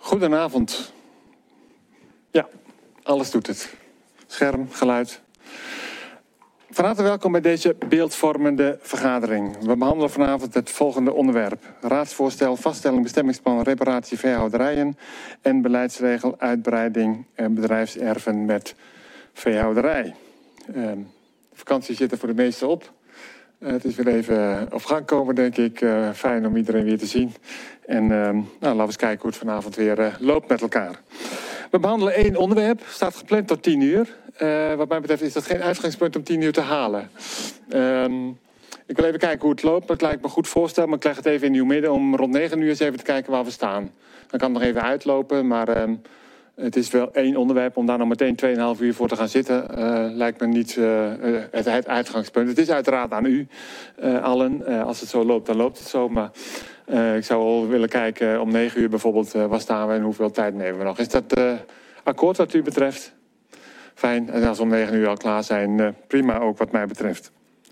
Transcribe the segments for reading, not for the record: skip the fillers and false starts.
Goedenavond. Ja, alles doet het. Scherm, geluid. Van harte welkom bij deze beeldvormende vergadering. We behandelen vanavond het volgende onderwerp. Raadsvoorstel, vaststelling, bestemmingsplan, reparatie, veehouderijen en beleidsregel, uitbreiding bedrijfserven met veehouderij. De vakantie zit er voor de meesten op. Het is weer even op gang komen, denk ik. Fijn om iedereen weer te zien. En laten we eens kijken hoe het vanavond weer loopt met elkaar. We behandelen 1 onderwerp. Staat gepland tot 10 uur. Wat mij betreft is dat geen uitgangspunt om 10 uur te halen. Ik wil even kijken hoe het loopt. Het lijkt me een goed voorstel, maar ik leg het even in uw midden om rond 9 uur eens even te kijken waar we staan. Dan kan het nog even uitlopen, maar het is wel 1 onderwerp. Om daar nog meteen 2,5 uur voor te gaan zitten, lijkt me niet het uitgangspunt. Het is uiteraard aan u allen. Als het zo loopt, dan loopt het zo. Maar ik zou wel willen kijken om 9 uur bijvoorbeeld, waar staan we en hoeveel tijd nemen we nog. Is dat akkoord wat u betreft? Fijn. En als we om 9 uur al klaar zijn, prima ook wat mij betreft.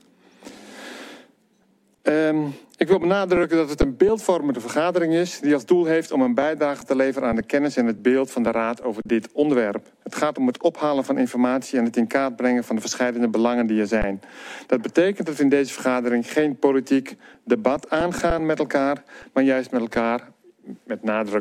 Ik wil benadrukken dat het een beeldvormende vergadering is die als doel heeft om een bijdrage te leveren aan de kennis en het beeld van de Raad over dit onderwerp. Het gaat om het ophalen van informatie en het in kaart brengen van de verschillende belangen die er zijn. Dat betekent dat we in deze vergadering geen politiek debat aangaan met elkaar, maar juist met elkaar, met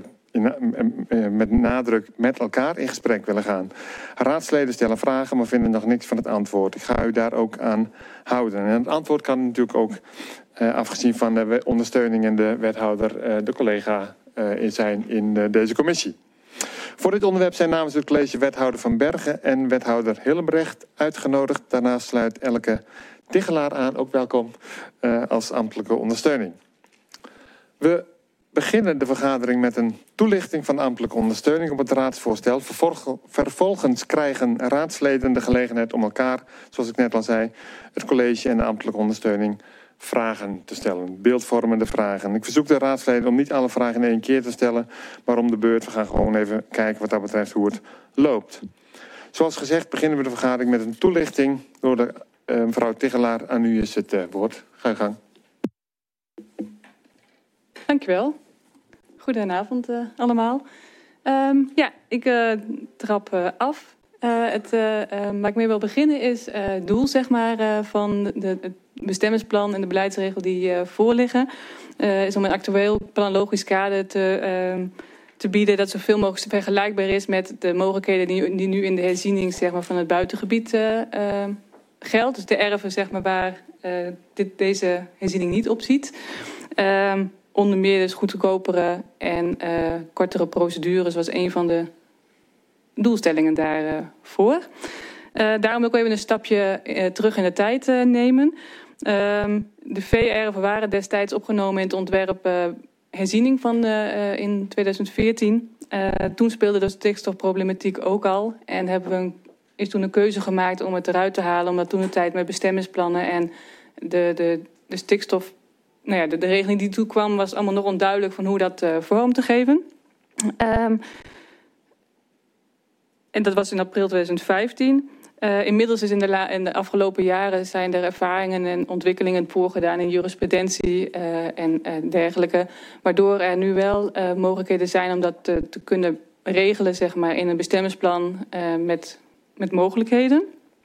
nadruk met elkaar in gesprek willen gaan. Raadsleden stellen vragen, maar vinden nog niks van het antwoord. Ik ga u daar ook aan houden. En het antwoord kan natuurlijk ook, afgezien van de ondersteuning en de wethouder, de collega zijn in deze commissie. Voor dit onderwerp zijn namens het college wethouder Van Bergen en wethouder Hillebrecht uitgenodigd. Daarnaast sluit Elke Tigelaar aan, ook welkom, als ambtelijke ondersteuning. We beginnen de vergadering met een toelichting van de ambtelijke ondersteuning op het raadsvoorstel. Vervolgens krijgen raadsleden de gelegenheid om elkaar, zoals ik net al zei, het college en de ambtelijke ondersteuning vragen te stellen. Beeldvormende vragen. Ik verzoek de raadsleden om niet alle vragen in 1 keer te stellen, maar om de beurt. We gaan gewoon even kijken wat dat betreft hoe het loopt. Zoals gezegd beginnen we de vergadering met een toelichting door de mevrouw Tigelaar. Aan u is het woord. Ga je gang. Dank u wel. Goedenavond allemaal. Ik trap af. Waar ik mee wil beginnen is het doel van het bestemmingsplan en de beleidsregel die voorliggen. Is om een actueel planologisch kader te bieden dat zoveel mogelijk vergelijkbaar is met de mogelijkheden die nu in de herziening van het buitengebied geldt. Dus de erven waar deze herziening niet op ziet. Onder meer dus goedkopere en kortere procedures was een van de doelstellingen daarvoor. Daarom wil ik even een stapje terug in de tijd nemen. De veeerven waren destijds opgenomen in het ontwerp herziening in 2014. Toen speelde de stikstofproblematiek ook al. En is toen een keuze gemaakt om het eruit te halen. Omdat toen de tijd met bestemmingsplannen en de stikstof... de regeling die toekwam was allemaal nog onduidelijk van hoe dat vorm te geven. En dat was in april 2015. Inmiddels is in de afgelopen jaren zijn er ervaringen en ontwikkelingen voorgedaan in jurisprudentie en dergelijke. Waardoor er nu wel mogelijkheden zijn om dat te kunnen regelen in een bestemmingsplan met mogelijkheden.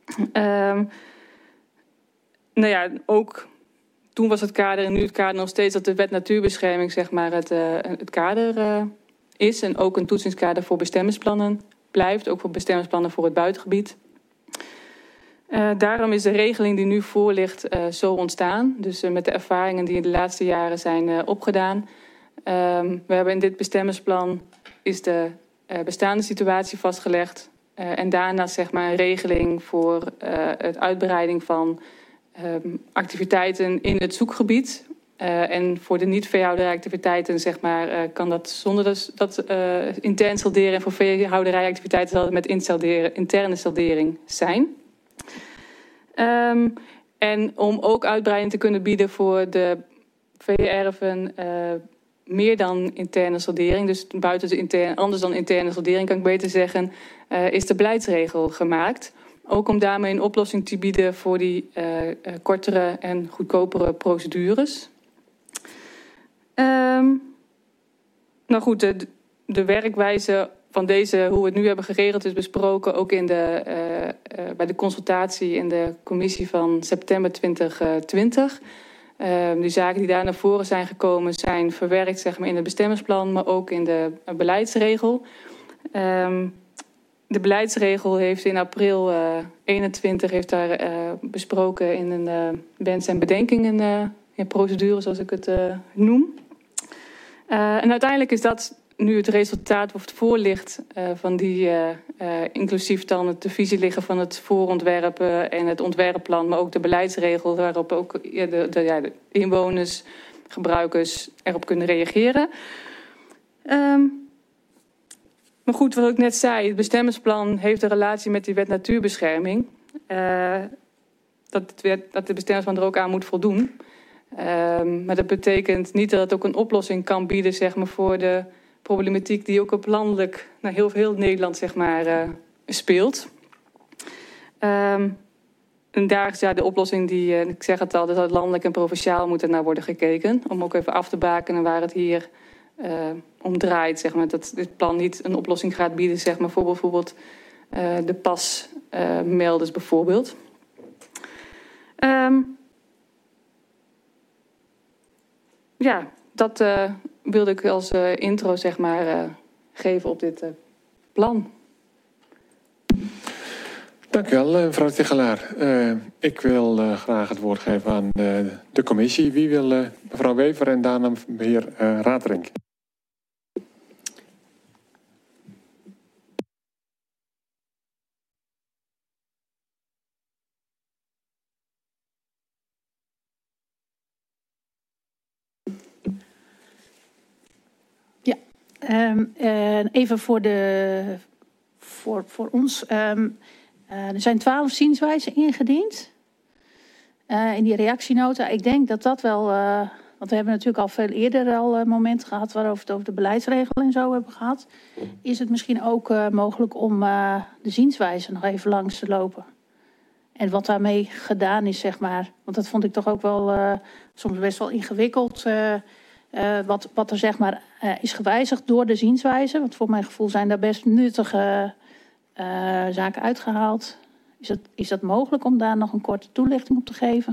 Ook... Toen was het kader en nu het kader nog steeds dat de wet natuurbescherming het kader is. En ook een toetsingskader voor bestemmingsplannen blijft. Ook voor bestemmingsplannen voor het buitengebied. Daarom is de regeling die nu voor ligt zo ontstaan. Dus met de ervaringen die in de laatste jaren zijn opgedaan. We hebben in dit bestemmingsplan is de bestaande situatie vastgelegd. En daarnaast een regeling voor het uitbreiding van... activiteiten in het zoekgebied. En voor de niet-veehouderijactiviteiten kan dat zonder dat intern salderen. En voor veehouderijactiviteiten zal het met interne saldering zijn. En om ook uitbreiding te kunnen bieden voor de veeerven meer dan interne saldering. Dus buiten anders dan interne saldering kan ik beter zeggen, is de beleidsregel gemaakt. Ook om daarmee een oplossing te bieden voor die kortere en goedkopere procedures. De de werkwijze van deze, hoe we het nu hebben geregeld, is besproken ook in bij de consultatie in de commissie van september 2020. De zaken die daar naar voren zijn gekomen zijn verwerkt zeg maar, in het bestemmingsplan, maar ook in de beleidsregel. De beleidsregel heeft in april 21 heeft daar besproken in een wens en bedenkingen in procedure, zoals ik het noem. En uiteindelijk is dat nu het resultaat of het voorligt van die, inclusief dan het de visie liggen van het voorontwerp en het ontwerpplan, maar ook de beleidsregel waarop ook de inwoners, gebruikers erop kunnen reageren. Maar goed, wat ik net zei, het bestemmingsplan heeft een relatie met die wet natuurbescherming. Dat de bestemmingsplan er ook aan moet voldoen. Maar dat betekent niet dat het ook een oplossing kan bieden zeg maar, voor de problematiek die ook op landelijk, naar heel Nederland zeg maar, speelt. En daar is de oplossing die, ik zeg het al, dat landelijk en provinciaal moet er naar worden gekeken. Om ook even af te bakenen waar het hier om draait. Zeg maar, dat dit plan niet een oplossing gaat bieden zeg maar, voor bijvoorbeeld de pasmelders bijvoorbeeld. Dat wilde ik als intro zeg maar, geven op dit plan. Dank u wel, mevrouw Tichelaar. Ik wil graag het woord geven aan de commissie. Wie wil mevrouw Wever en daarna de heer Raterink? Even voor ons. Er zijn 12 zienswijzen ingediend. In die reactienota. Ik denk dat dat wel... want we hebben natuurlijk al veel eerder al momenten gehad waarover we het over de beleidsregel en zo hebben gehad. Is het misschien ook mogelijk om de zienswijze nog even langs te lopen? En wat daarmee gedaan is, zeg maar. Want dat vond ik toch ook wel soms best wel ingewikkeld. Wat er zeg maar is gewijzigd door de zienswijze. Want voor mijn gevoel zijn daar best nuttige zaken uitgehaald. Is dat mogelijk om daar nog een korte toelichting op te geven?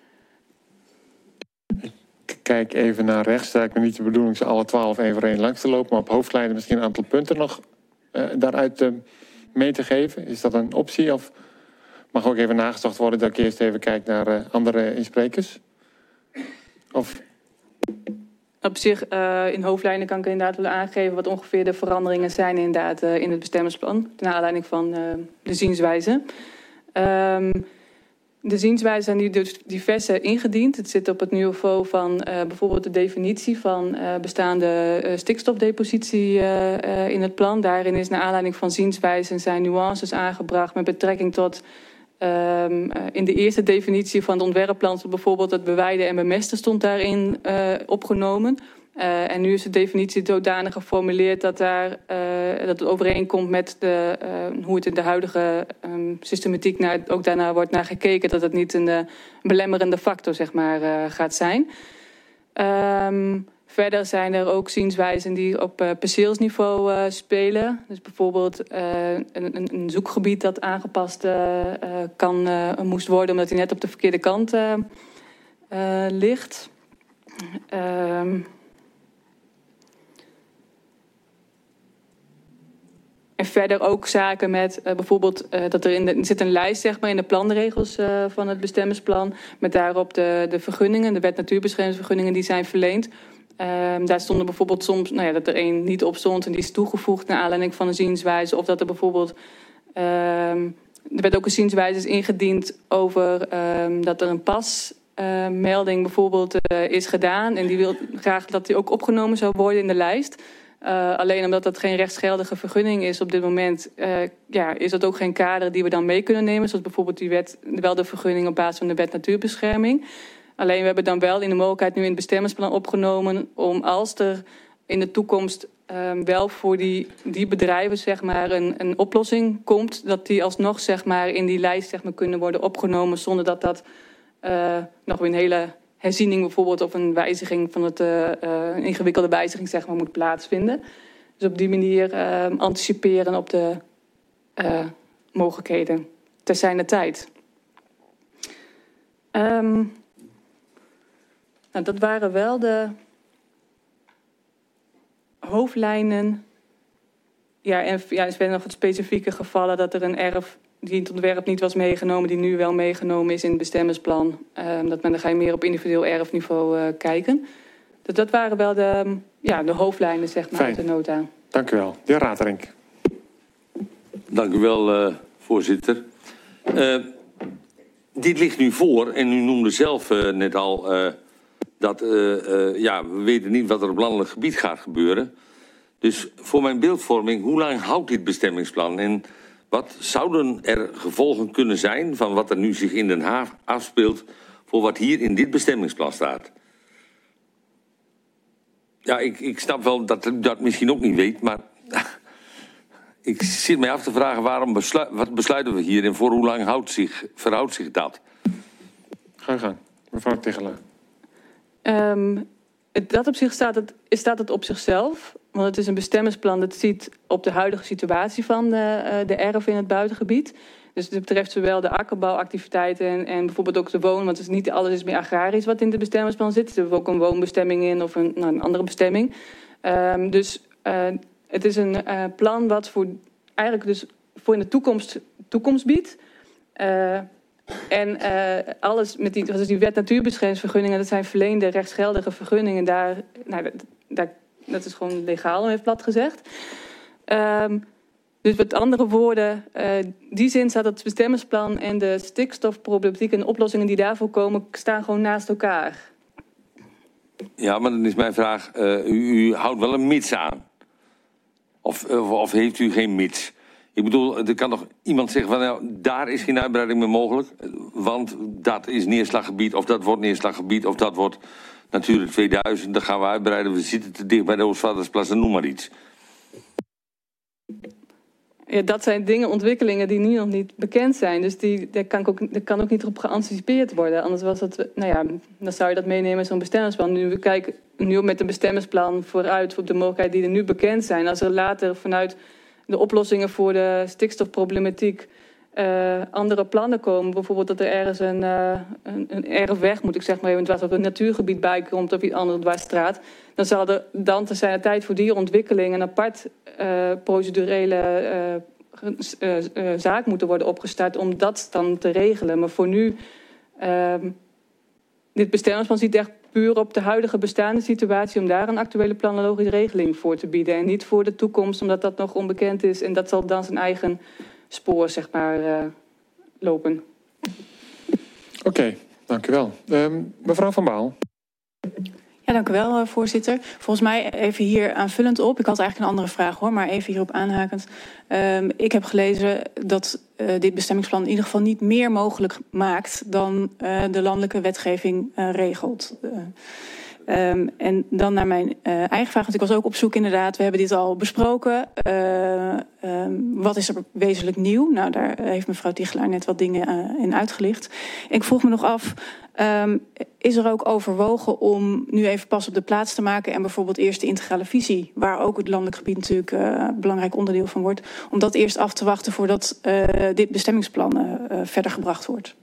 Ik kijk even naar rechts. Het is eigenlijk niet de bedoeling ze alle 12 één voor één langs te lopen. Maar op hoofdlijnen misschien een aantal punten nog daaruit mee te geven. Is dat een optie? Of mag ook even nagezocht worden dat ik eerst even kijk naar andere insprekers? Of... Op zich, in hoofdlijnen kan ik inderdaad willen aangeven wat ongeveer de veranderingen zijn inderdaad in het bestemmingsplan. Naar aanleiding van de zienswijze. De zienswijzen zijn nu dus diverse ingediend. Het zit op het niveau van bijvoorbeeld de definitie van bestaande stikstofdepositie in het plan. Daarin is naar aanleiding van zienswijzen zijn nuances aangebracht met betrekking tot... in de eerste definitie van het ontwerpplan bijvoorbeeld het beweiden en bemesten stond daarin opgenomen. En nu is de definitie zodanig geformuleerd dat dat het overeenkomt met hoe het in de huidige systematiek ook daarna wordt naar gekeken. Dat het niet een belemmerende factor zeg maar, gaat zijn. Verder zijn er ook zienswijzen die op perceelsniveau spelen. Dus bijvoorbeeld een zoekgebied dat aangepast moest worden omdat hij net op de verkeerde kant ligt. En verder ook zaken met bijvoorbeeld dat er zit een lijst zeg maar, in de planregels van het bestemmingsplan. Met daarop de vergunningen, de wet natuurbeschermingsvergunningen die zijn verleend. Daar stonden bijvoorbeeld soms dat er één niet op stond en die is toegevoegd naar aanleiding van een zienswijze. Of dat er bijvoorbeeld, er werd ook een zienswijze ingediend over dat er een pasmelding bijvoorbeeld is gedaan. En die wil graag dat die ook opgenomen zou worden in de lijst. Alleen omdat dat geen rechtsgeldige vergunning is op dit moment, is dat ook geen kader die we dan mee kunnen nemen. Zoals bijvoorbeeld wel de vergunning op basis van de wet natuurbescherming. Alleen we hebben dan wel in de mogelijkheid nu in het bestemmingsplan opgenomen om als er in de toekomst wel voor die bedrijven zeg maar, een oplossing komt, dat die alsnog zeg maar, in die lijst zeg maar, kunnen worden opgenomen zonder dat dat nog weer een hele herziening bijvoorbeeld of een wijziging van een ingewikkelde wijziging zeg maar, moet plaatsvinden. Dus op die manier anticiperen op de mogelijkheden ter zijner tijd. Nou, dat waren wel de hoofdlijnen. Ja, en ja, er werden nog wat specifieke gevallen dat er een erf die in het ontwerp niet was meegenomen, die nu wel meegenomen is in het bestemmingsplan. Dan ga je meer op individueel erfniveau kijken. Dus dat waren wel de hoofdlijnen, zeg maar, uit de nota. Dank u wel. De heer Raterink. Dank u wel, voorzitter. Dit ligt nu voor en u noemde zelf net al dat we weten niet wat er op landelijk gebied gaat gebeuren. Dus voor mijn beeldvorming, hoe lang houdt dit bestemmingsplan? En wat zouden er gevolgen kunnen zijn van wat er nu zich in Den Haag afspeelt voor wat hier in dit bestemmingsplan staat? Ja, ik snap wel dat u dat misschien ook niet weet, maar ik zit mij af te vragen wat besluiten we hier en voor hoe lang verhoudt zich dat? Ga je gang, mevrouw Tichelaar. Dat op zich staat het op zichzelf. Want het is een bestemmingsplan dat ziet op de huidige situatie van de erf in het buitengebied. Dus het betreft zowel de akkerbouwactiviteiten en bijvoorbeeld ook de woon. Want het is niet alles is meer agrarisch wat in het bestemmingsplan zit. Er zit ook een woonbestemming in of een andere bestemming. Het is een plan wat eigenlijk dus voor in de toekomst biedt. Alles met die wet natuurbeschermingsvergunningen, dat zijn verleende rechtsgeldige vergunningen. Dat is gewoon legaal, heeft plat gezegd. Dus met andere woorden, die zin staat het bestemmingsplan en de stikstofproblematiek en de oplossingen die daarvoor komen, staan gewoon naast elkaar. Ja, maar dan is mijn vraag, u houdt wel een mits aan. Of heeft u geen mits? Ik bedoel, er kan nog iemand zeggen van nou, daar is geen uitbreiding meer mogelijk. Want dat is neerslaggebied, of dat wordt neerslaggebied, of dat wordt natuurlijk 2000. Dan gaan we uitbreiden, we zitten te dicht bij de Oostvaardersplas en noem maar iets. Ja, dat zijn ontwikkelingen die nu nog niet bekend zijn. Dus daar kan ook niet op geanticipeerd worden. Anders was het, dan zou je dat meenemen in zo'n bestemmingsplan. We kijken nu met een bestemmingsplan vooruit op de mogelijkheden die er nu bekend zijn. Als er later vanuit de oplossingen voor de stikstofproblematiek andere plannen komen. Bijvoorbeeld dat er ergens een erfweg, moet ik zeg maar even, wat op een natuurgebied bij komt of iets andere dwarsstraat. Dan zal er dan te zijn tijd voor die ontwikkeling een apart procedurele zaak moeten worden opgestart om dat dan te regelen. Maar voor nu, dit bestemmingsplan ziet echt puur op de huidige bestaande situatie om daar een actuele planologische regeling voor te bieden. En niet voor de toekomst, omdat dat nog onbekend is. En dat zal dan zijn eigen spoor, zeg maar, lopen. Oké, dank u wel. Mevrouw Van Baal. Ja, dank u wel, voorzitter. Volgens mij even hier aanvullend op. Ik had eigenlijk een andere vraag hoor, maar even hierop aanhakend. Ik heb gelezen dat dit bestemmingsplan in ieder geval niet meer mogelijk maakt dan de landelijke wetgeving regelt. En dan naar mijn eigen vraag, want ik was ook op zoek inderdaad. We hebben dit al besproken. Wat is er wezenlijk nieuw? Nou, daar heeft mevrouw Tichelaar net wat dingen in uitgelicht. Ik vroeg me nog af, is er ook overwogen om nu even pas op de plaats te maken en bijvoorbeeld eerst de integrale visie, waar ook het landelijk gebied natuurlijk een belangrijk onderdeel van wordt, om dat eerst af te wachten voordat dit bestemmingsplan verder gebracht wordt?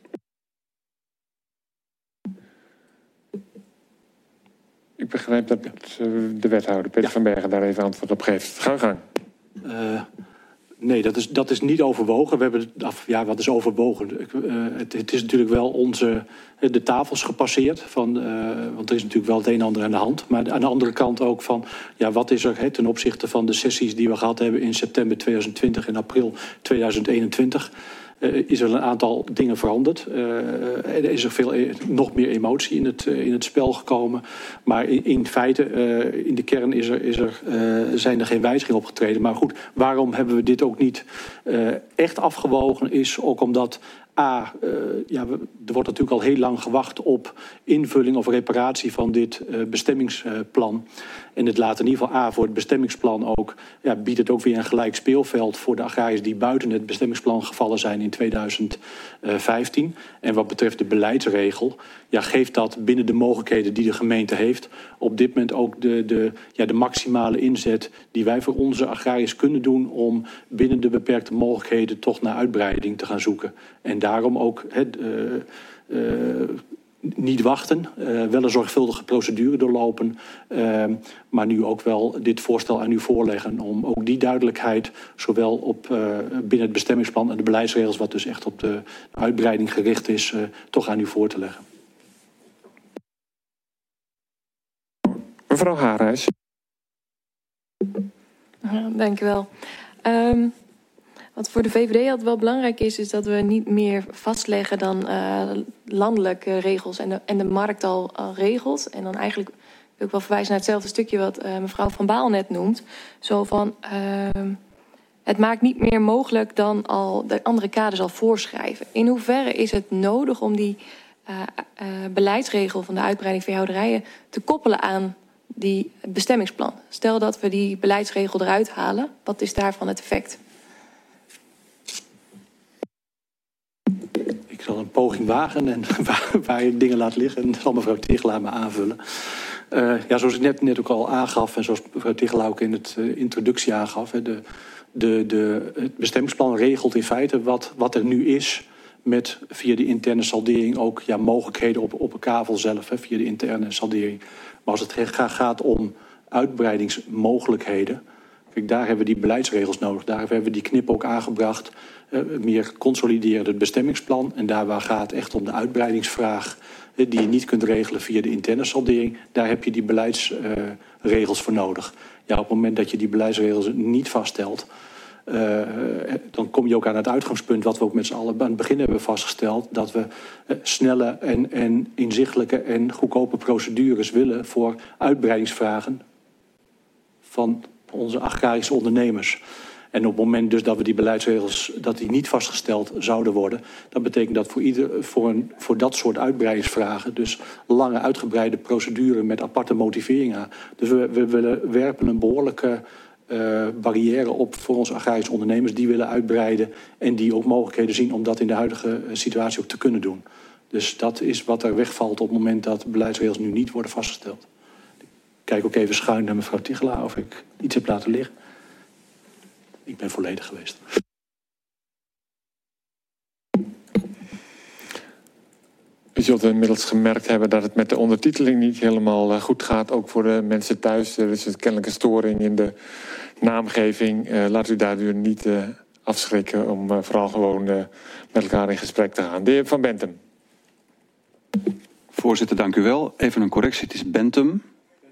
Ik begrijp dat de wethouder, Peter van Bergen, daar even antwoord op geeft. Ga gang. Nee, dat is niet overwogen. We hebben wat is overwogen? Het is natuurlijk wel de tafels gepasseerd. Want er is natuurlijk wel het een en ander aan de hand. Maar aan de andere kant ook van, wat is er ten opzichte van de sessies die we gehad hebben in september 2020 en april 2021... is er een aantal dingen veranderd. Er is er nog meer emotie in het spel gekomen. Maar in feite, in de kern zijn er geen wijzigingen opgetreden. Maar goed, waarom hebben we dit ook niet echt afgewogen? Is ook omdat er wordt natuurlijk al heel lang gewacht op invulling of reparatie van dit bestemmingsplan. En het laat in ieder geval voor het bestemmingsplan ook, biedt het ook weer een gelijk speelveld voor de agrariërs die buiten het bestemmingsplan gevallen zijn in 2015. En wat betreft de beleidsregel, geeft dat binnen de mogelijkheden die de gemeente heeft op dit moment ook de maximale inzet die wij voor onze agrariërs kunnen doen om binnen de beperkte mogelijkheden toch naar uitbreiding te gaan zoeken. En daarom ook niet wachten, wel een zorgvuldige procedure doorlopen, maar nu ook wel dit voorstel aan u voorleggen om ook die duidelijkheid zowel op binnen het bestemmingsplan en de beleidsregels, wat dus echt op de uitbreiding gericht is, toch aan u voor te leggen. Mevrouw Haarhuis. Dank u wel. Wat voor de VVD altijd wel belangrijk is dat we niet meer vastleggen dan landelijke regels en de markt al regelt. En dan eigenlijk wil ik wel verwijzen naar hetzelfde stukje wat mevrouw Van Baal net noemt. Zo van, het maakt niet meer mogelijk dan al de andere kaders al voorschrijven. In hoeverre is het nodig om die beleidsregel van de uitbreiding veehouderijen te koppelen aan die bestemmingsplan? Stel dat we die beleidsregel eruit halen, wat is daarvan het effect? Ik zal een poging wagen en waar ik dingen laat liggen, en zal mevrouw Tichelaar me aanvullen. Zoals ik net ook al aangaf, en zoals mevrouw Tichelaar ook in het introductie aangaf, het bestemmingsplan regelt in feite wat er nu is met via de interne saldering ook mogelijkheden op een kavel zelf, via de interne saldering. Maar als het gaat om uitbreidingsmogelijkheden, kijk, daar hebben we die beleidsregels nodig. Daar hebben we die knip ook aangebracht. Meer consolideren het bestemmingsplan. En daar waar gaat echt om de uitbreidingsvraag, die je niet kunt regelen via de interne saldering, daar heb je die beleidsregels voor nodig. Ja, op het moment dat je die beleidsregels niet vaststelt, dan kom je ook aan het uitgangspunt wat we ook met z'n allen aan het begin hebben vastgesteld, dat we snelle en inzichtelijke en goedkope procedures willen voor uitbreidingsvragen van onze agrarische ondernemers. En op het moment dus dat we die beleidsregels die niet vastgesteld zouden worden, dat betekent dat voor dat soort uitbreidingsvragen dus lange uitgebreide procedure met aparte motiveringen. Dus we werpen een behoorlijke barrière op voor onze agrarische ondernemers die willen uitbreiden en die ook mogelijkheden zien om dat in de huidige situatie ook te kunnen doen. Dus dat is wat er wegvalt op het moment dat beleidsregels nu niet worden vastgesteld. Ik kijk ook even schuin naar mevrouw Tichelaar of ik iets heb laten liggen. Ik ben volledig geweest. U zult inmiddels gemerkt hebben dat het met de ondertiteling niet helemaal goed gaat. Ook voor de mensen thuis. Er is kennelijk een storing in de naamgeving. Laat u daardoor niet afschrikken om vooral gewoon met elkaar in gesprek te gaan. De heer Van Bentum. Voorzitter, dank u wel. Even een correctie, het is Bentum.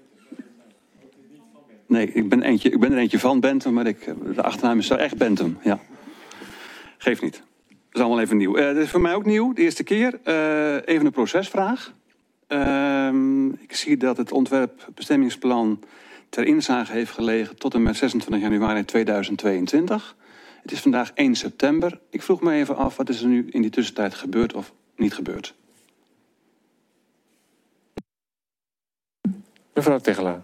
Nee, ik ben er eentje van Bentum, maar de achternaam is echt Bentum. Ja. Geeft niet. Dat is allemaal even nieuw. Dat is voor mij ook nieuw, de eerste keer. Even een procesvraag. Ik zie dat het ontwerpbestemmingsplan ter inzage heeft gelegen tot en met 26 januari 2022. Het is vandaag 1 september. Ik vroeg me even af, wat is er nu in die tussentijd gebeurd of niet gebeurd? Mevrouw Tichelaar.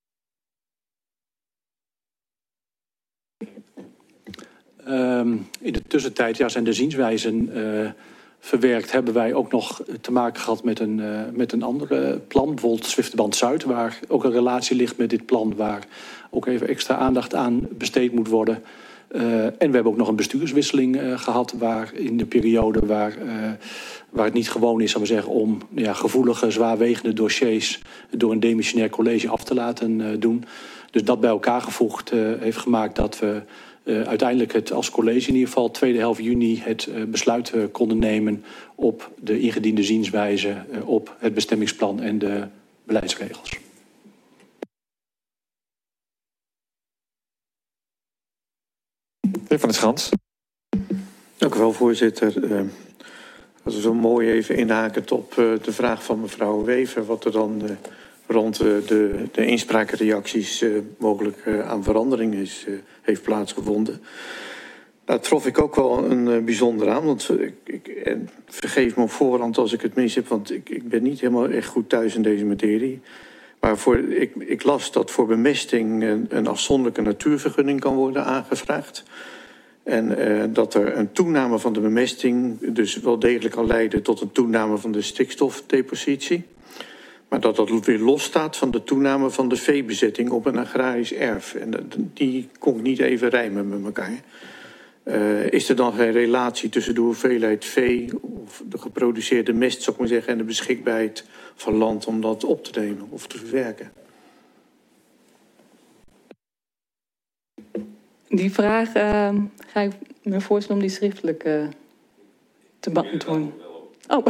In de tussentijd zijn de zienswijzen verwerkt. Hebben wij ook nog te maken gehad met een ander plan. Bijvoorbeeld Zwifterband Zuid, waar ook een relatie ligt met dit plan, waar ook even extra aandacht aan besteed moet worden. En we hebben ook nog een bestuurswisseling gehad, waar in de periode waar het niet gewoon is, zullen we zeggen, om gevoelige, zwaarwegende dossiers door een demissionair college af te laten doen. Dus dat bij elkaar gevoegd heeft gemaakt dat we uiteindelijk het als college in ieder geval tweede helft juni het besluit konden nemen op de ingediende zienswijze, op het bestemmingsplan en de beleidsregels. De heer Van der Schans. Dank u wel, voorzitter. Als we zo mooi even inhaken op de vraag van mevrouw Wever, wat er dan rond de inspraakreacties mogelijk aan verandering heeft plaatsgevonden. Daar trof ik ook wel een bijzonder aan. Want en vergeef me op voorhand als ik het mis heb, want ik ben niet helemaal echt goed thuis in deze materie. Maar ik las dat voor bemesting een afzonderlijke natuurvergunning kan worden aangevraagd. En dat er een toename van de bemesting dus wel degelijk kan leiden tot een toename van de stikstofdepositie. Maar dat dat weer losstaat van de toename van de veebezetting op een agrarisch erf. En die kon ik niet even rijmen met elkaar. Is er dan geen relatie tussen de hoeveelheid vee of de geproduceerde mest, zou ik maar zeggen, en de beschikbaarheid van land om dat op te nemen of te verwerken? Die vraag ga ik me voorstellen om die schriftelijk te beantwoorden. Oh.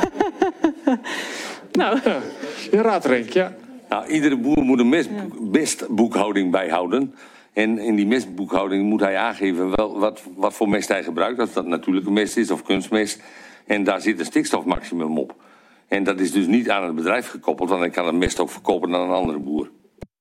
Nou. Ja, Raadrink, ja. Nou, iedere boer moet een mestboekhouding bijhouden. En in die mestboekhouding moet hij aangeven wat voor mest hij gebruikt. Of dat natuurlijke mest is of kunstmest. En daar zit een stikstofmaximum op. En dat is dus niet aan het bedrijf gekoppeld, want hij kan een mest ook verkopen aan een andere boer.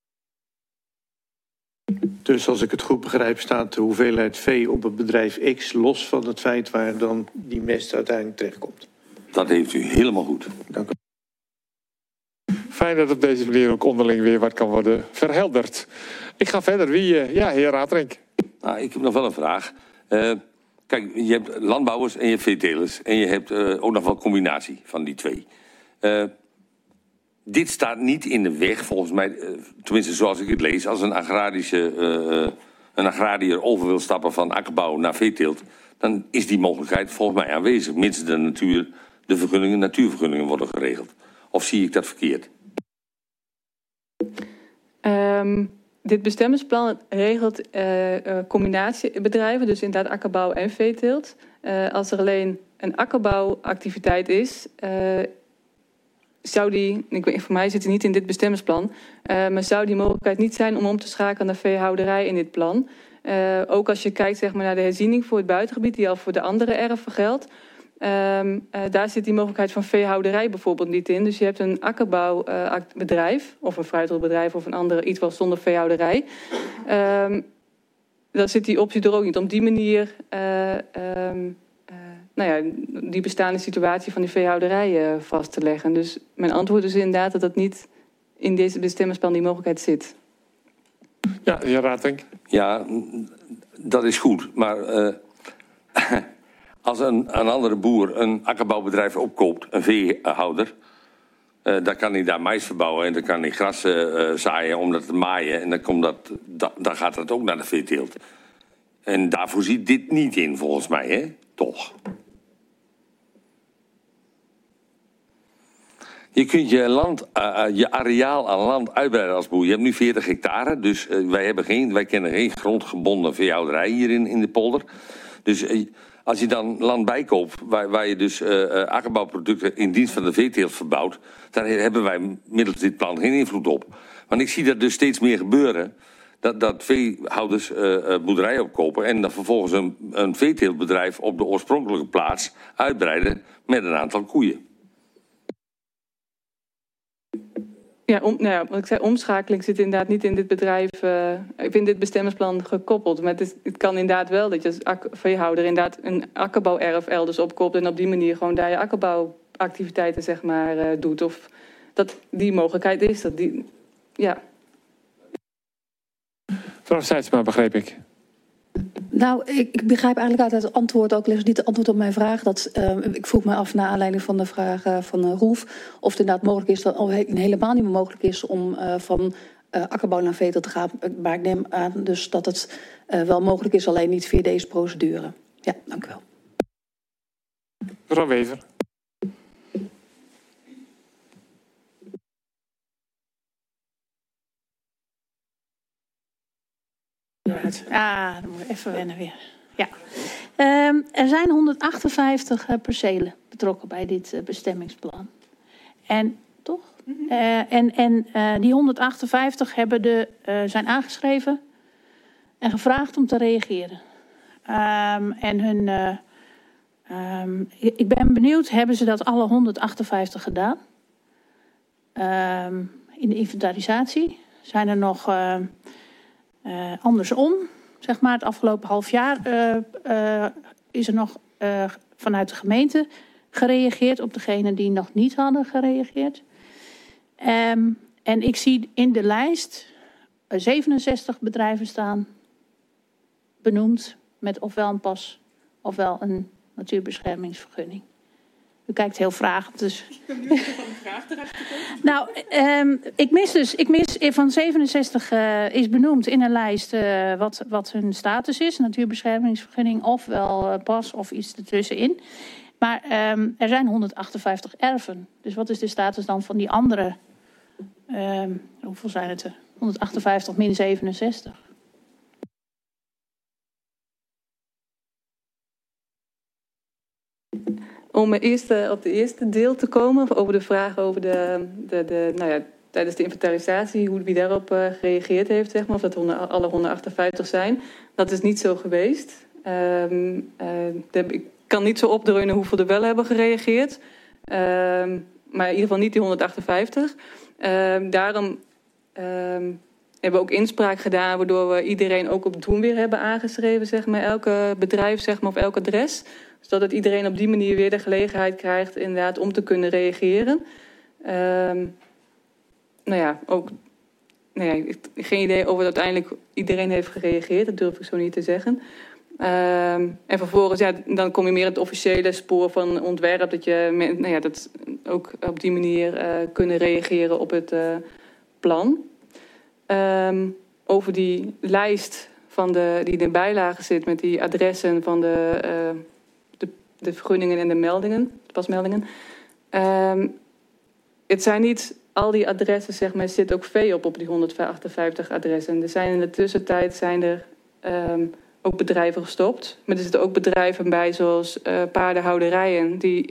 Dus als ik het goed begrijp, staat de hoeveelheid vee op het bedrijf X los van het feit waar dan die mest uiteindelijk terechtkomt. Dat heeft u helemaal goed. Dank u. Fijn dat op deze manier ook onderling weer wat kan worden verhelderd. Ik ga verder. Heer Raadrink. Nou, ik heb nog wel een vraag. Kijk, je hebt landbouwers en je hebt veetelers. En je hebt ook nog wel een combinatie van die twee. Dit staat niet in de weg, volgens mij, tenminste zoals ik het lees, als een agrariër over wil stappen van akkerbouw naar veeteelt, dan is die mogelijkheid volgens mij aanwezig, mits de natuurvergunningen worden geregeld. Of zie ik dat verkeerd? Dit bestemmingsplan regelt combinatiebedrijven, dus inderdaad akkerbouw en veeteelt. Als er alleen een akkerbouwactiviteit is, zou die, voor mij zit het niet in dit bestemmingsplan, maar zou die mogelijkheid niet zijn om te schakelen naar veehouderij in dit plan? Ook als je kijkt zeg maar, naar de herziening voor het buitengebied, die al voor de andere erven geldt. Daar zit die mogelijkheid van veehouderij bijvoorbeeld niet in. Dus je hebt een akkerbouwbedrijf of een fruitteeltbedrijf of een andere iets wat zonder veehouderij. Dan zit die optie er ook niet. Op die manier die bestaande situatie van die veehouderij vast te leggen. Dus mijn antwoord is inderdaad dat niet in deze bestemmingsplan die mogelijkheid zit. Ja, je Raadrink. Ja, dat is goed. Maar als een andere boer een akkerbouwbedrijf opkoopt, een veehouder, dan kan hij daar mais verbouwen en dan kan hij gras zaaien om dat te maaien. En dan gaat dat ook naar de veeteelt. En daarvoor ziet dit niet in, volgens mij, hè? Toch? Je kunt je areaal aan land uitbreiden als boer. Je hebt nu 40 hectare, dus wij kennen geen grondgebonden veehouderij hier in de polder. Dus als je dan land bijkoopt waar je dus akkerbouwproducten in dienst van de veeteelt verbouwt, daar hebben wij middels dit plan geen invloed op. Want ik zie dat dus steeds meer gebeuren. Dat veehouders boerderijen opkopen en dan vervolgens een veeteeltbedrijf op de oorspronkelijke plaats uitbreiden met een aantal koeien. Ja, wat ik zei, omschakeling zit inderdaad niet in dit bedrijf, in dit bestemmingsplan gekoppeld. Maar het kan inderdaad wel dat je als veehouder inderdaad een akkerbouwerf elders opkoopt en op die manier gewoon daar je akkerbouwactiviteiten zeg maar doet. Of dat die mogelijkheid is. Ja. Mevrouw Seidsma, begreep ik. Nou, ik begrijp eigenlijk uit het antwoord ook niet het antwoord op mijn vraag. Ik vroeg me af naar aanleiding van de vraag van Roelf of het inderdaad mogelijk is, of het helemaal niet meer mogelijk is om van akkerbouw naar veeteelt te gaan. Maar ik neem aan dus dat het wel mogelijk is, alleen niet via deze procedure. Ja, dank u wel. Mevrouw Wever. Dan moet ik even wennen weer. Ja. Er zijn 158 percelen betrokken bij dit bestemmingsplan. En toch? Die 158 zijn aangeschreven en gevraagd om te reageren. Ik ben benieuwd, hebben ze dat alle 158 gedaan? In de inventarisatie zijn er nog andersom. zeg maar, het afgelopen half jaar is er nog vanuit de gemeente gereageerd op degenen die nog niet hadden gereageerd. En ik zie in de lijst 67 bedrijven staan, benoemd met ofwel een pas ofwel een natuurbeschermingsvergunning. U kijkt heel vragend, dus... Nou, ik mis van 67 is benoemd in een lijst wat hun status is. Natuurbeschermingsvergunning ofwel pas of iets ertussenin. Maar er zijn 158 erven. Dus wat is de status dan van die andere? Hoeveel zijn het er? 158 min 67. Om eerst op de eerste deel te komen, over de vraag over tijdens de inventarisatie, wie daarop gereageerd heeft, zeg maar, of dat alle 158 zijn. Dat is niet zo geweest. Ik kan niet zo opdreunen hoeveel er wel hebben gereageerd. Maar in ieder geval niet die 158. Daarom hebben we ook inspraak gedaan, waardoor we iedereen ook op doen weer hebben aangeschreven, zeg maar, elke bedrijf, zeg maar, of elk adres. Zodat iedereen op die manier weer de gelegenheid krijgt inderdaad om te kunnen reageren. Geen idee of het uiteindelijk iedereen heeft gereageerd. Dat durf ik zo niet te zeggen. En vervolgens, dan kom je meer in het officiële spoor van ontwerp. Dat je dat ook op die manier kunnen reageren op het plan. Over die lijst die in de bijlage zit met die adressen van de vergunningen en de meldingen, de pasmeldingen. Het zijn niet al die adressen, zeg maar, er zit ook VEOP op die 158 adressen. Er zijn in de tussentijd ook bedrijven gestopt. Maar er zitten ook bedrijven bij, zoals paardenhouderijen, die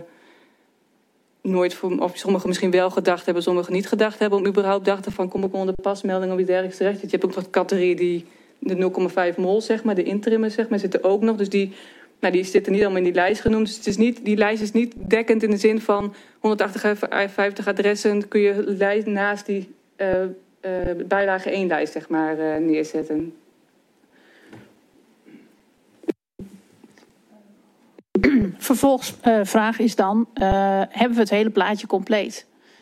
nooit, of sommigen misschien wel gedacht hebben, sommigen niet gedacht hebben, om überhaupt dachten van, kom ik onder de pasmelding of iets dergelijks terecht. Je hebt ook wat categorieën die de 0,5 mol, zeg maar, de interimmen, zeg maar, zitten ook nog. Dus die zitten niet allemaal in die lijst genoemd. Dus het is niet, die lijst is niet dekkend in de zin van 158 adressen kun je naast die bijlage 1 lijst, zeg maar, neerzetten. Vervolgsvraag is dan, hebben we het hele plaatje compleet?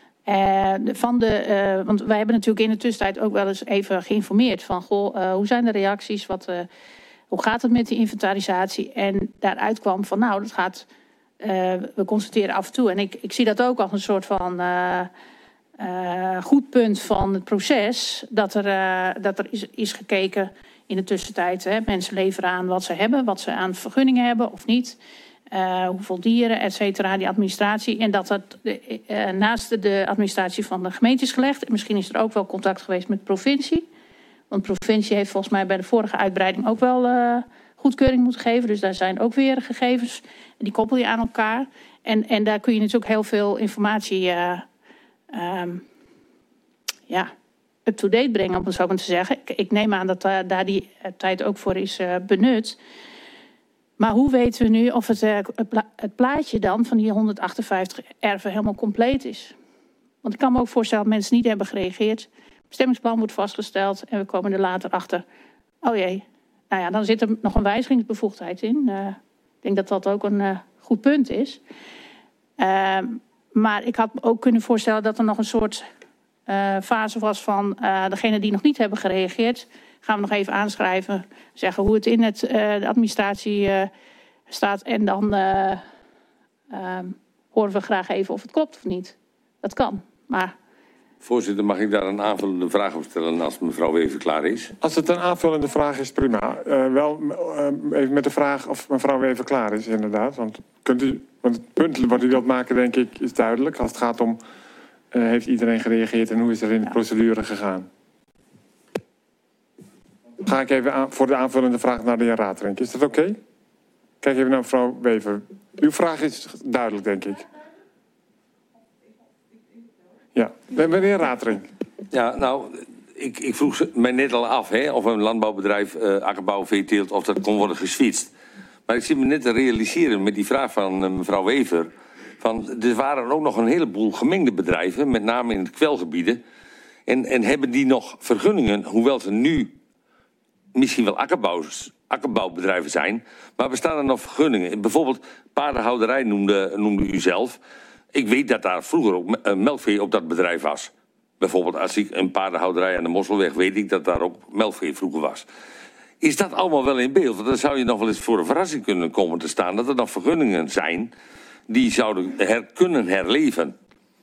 Want wij hebben natuurlijk in de tussentijd ook wel eens even geïnformeerd van, hoe zijn de reacties, hoe gaat het met die inventarisatie? En daaruit kwam van, dat gaat, we constateren af en toe. En ik zie dat ook als een soort van goed punt van het proces, dat er is gekeken in de tussentijd. Hè, mensen leveren aan wat ze hebben, wat ze aan vergunningen hebben of niet. Hoeveel dieren, et cetera, die administratie. En dat naast de administratie van de gemeente is gelegd. En misschien is er ook wel contact geweest met de provincie. Want de provincie heeft volgens mij bij de vorige uitbreiding ook wel goedkeuring moeten geven. Dus daar zijn ook weer gegevens. En die koppel je aan elkaar. En daar kun je natuurlijk heel veel informatie up-to-date brengen, om het zo maar te zeggen. Ik neem aan dat daar die tijd ook voor is benut. Maar hoe weten we nu of het plaatje dan van die 158 erven helemaal compleet is? Want ik kan me ook voorstellen dat mensen niet hebben gereageerd. Het bestemmingsplan wordt vastgesteld en we komen er later achter. Oh jee, dan zit er nog een wijzigingsbevoegdheid in. Ik denk dat dat ook een goed punt is. Maar ik had me ook kunnen voorstellen dat er nog een soort fase was van degenen die nog niet hebben gereageerd. Gaan we nog even aanschrijven, zeggen hoe het in de administratie staat. En dan horen we graag even of het klopt of niet. Dat kan, maar... Voorzitter, mag ik daar een aanvullende vraag op stellen als mevrouw Wever klaar is? Als het een aanvullende vraag is, prima. Wel even met de vraag of mevrouw Wever klaar is, inderdaad. Want het punt wat u wilt maken, denk ik, is duidelijk. Als het gaat om, heeft iedereen gereageerd en hoe is er in de procedure gegaan? Ga ik even voor de aanvullende vraag naar de heer Raterink. Is dat oké? Kijk even naar mevrouw Wever. Uw vraag is duidelijk, denk ik. Ja, meneer Raterink. Ja, nou, ik vroeg mij net al af of een landbouwbedrijf, akkerbouw, veeteelt, of dat kon worden geswitcht. Maar ik zit me net te realiseren met die vraag van mevrouw Wever. Er waren ook nog een heleboel gemengde bedrijven, met name in het kwelgebieden. En hebben die nog vergunningen, hoewel ze nu misschien wel akkerbouwbedrijven zijn, maar bestaan er nog vergunningen? Bijvoorbeeld paardenhouderij noemde u zelf. Ik weet dat daar vroeger ook melkvee op dat bedrijf was. Bijvoorbeeld als ik een paardenhouderij aan de Mosselweg, weet ik dat daar ook melkvee vroeger was. Is dat allemaal wel in beeld? Want dan zou je nog wel eens voor een verrassing kunnen komen te staan dat er nog vergunningen zijn die zouden kunnen herleven.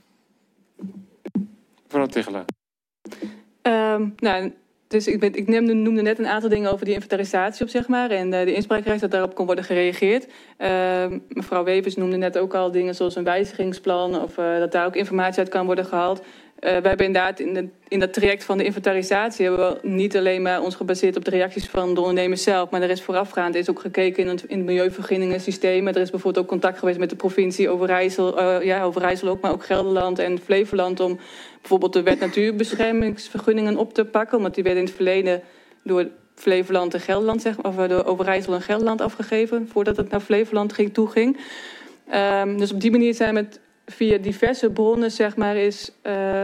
Mevrouw Tichelaar. Dus ik noemde net een aantal dingen over die inventarisatie op, zeg maar. En de inspraakrecht, dat daarop kon worden gereageerd. Mevrouw Wevers noemde net ook al dingen zoals een wijzigingsplan. Of dat daar ook informatie uit kan worden gehaald. Wij hebben inderdaad in dat traject van de inventarisatie hebben we niet alleen maar ons gebaseerd op de reacties van de ondernemers zelf. Maar er is voorafgaand is ook gekeken in het milieuvergunningensysteem. Er is bijvoorbeeld ook contact geweest met de provincie Overijssel ook, maar ook Gelderland en Flevoland om bijvoorbeeld de wet natuurbeschermingsvergunningen op te pakken. Omdat die werden in het verleden door Flevoland en Gelderland, of door Overijssel en Gelderland afgegeven, voordat het naar Flevoland toeging. Dus op die manier zijn we via diverse bronnen, zeg maar, is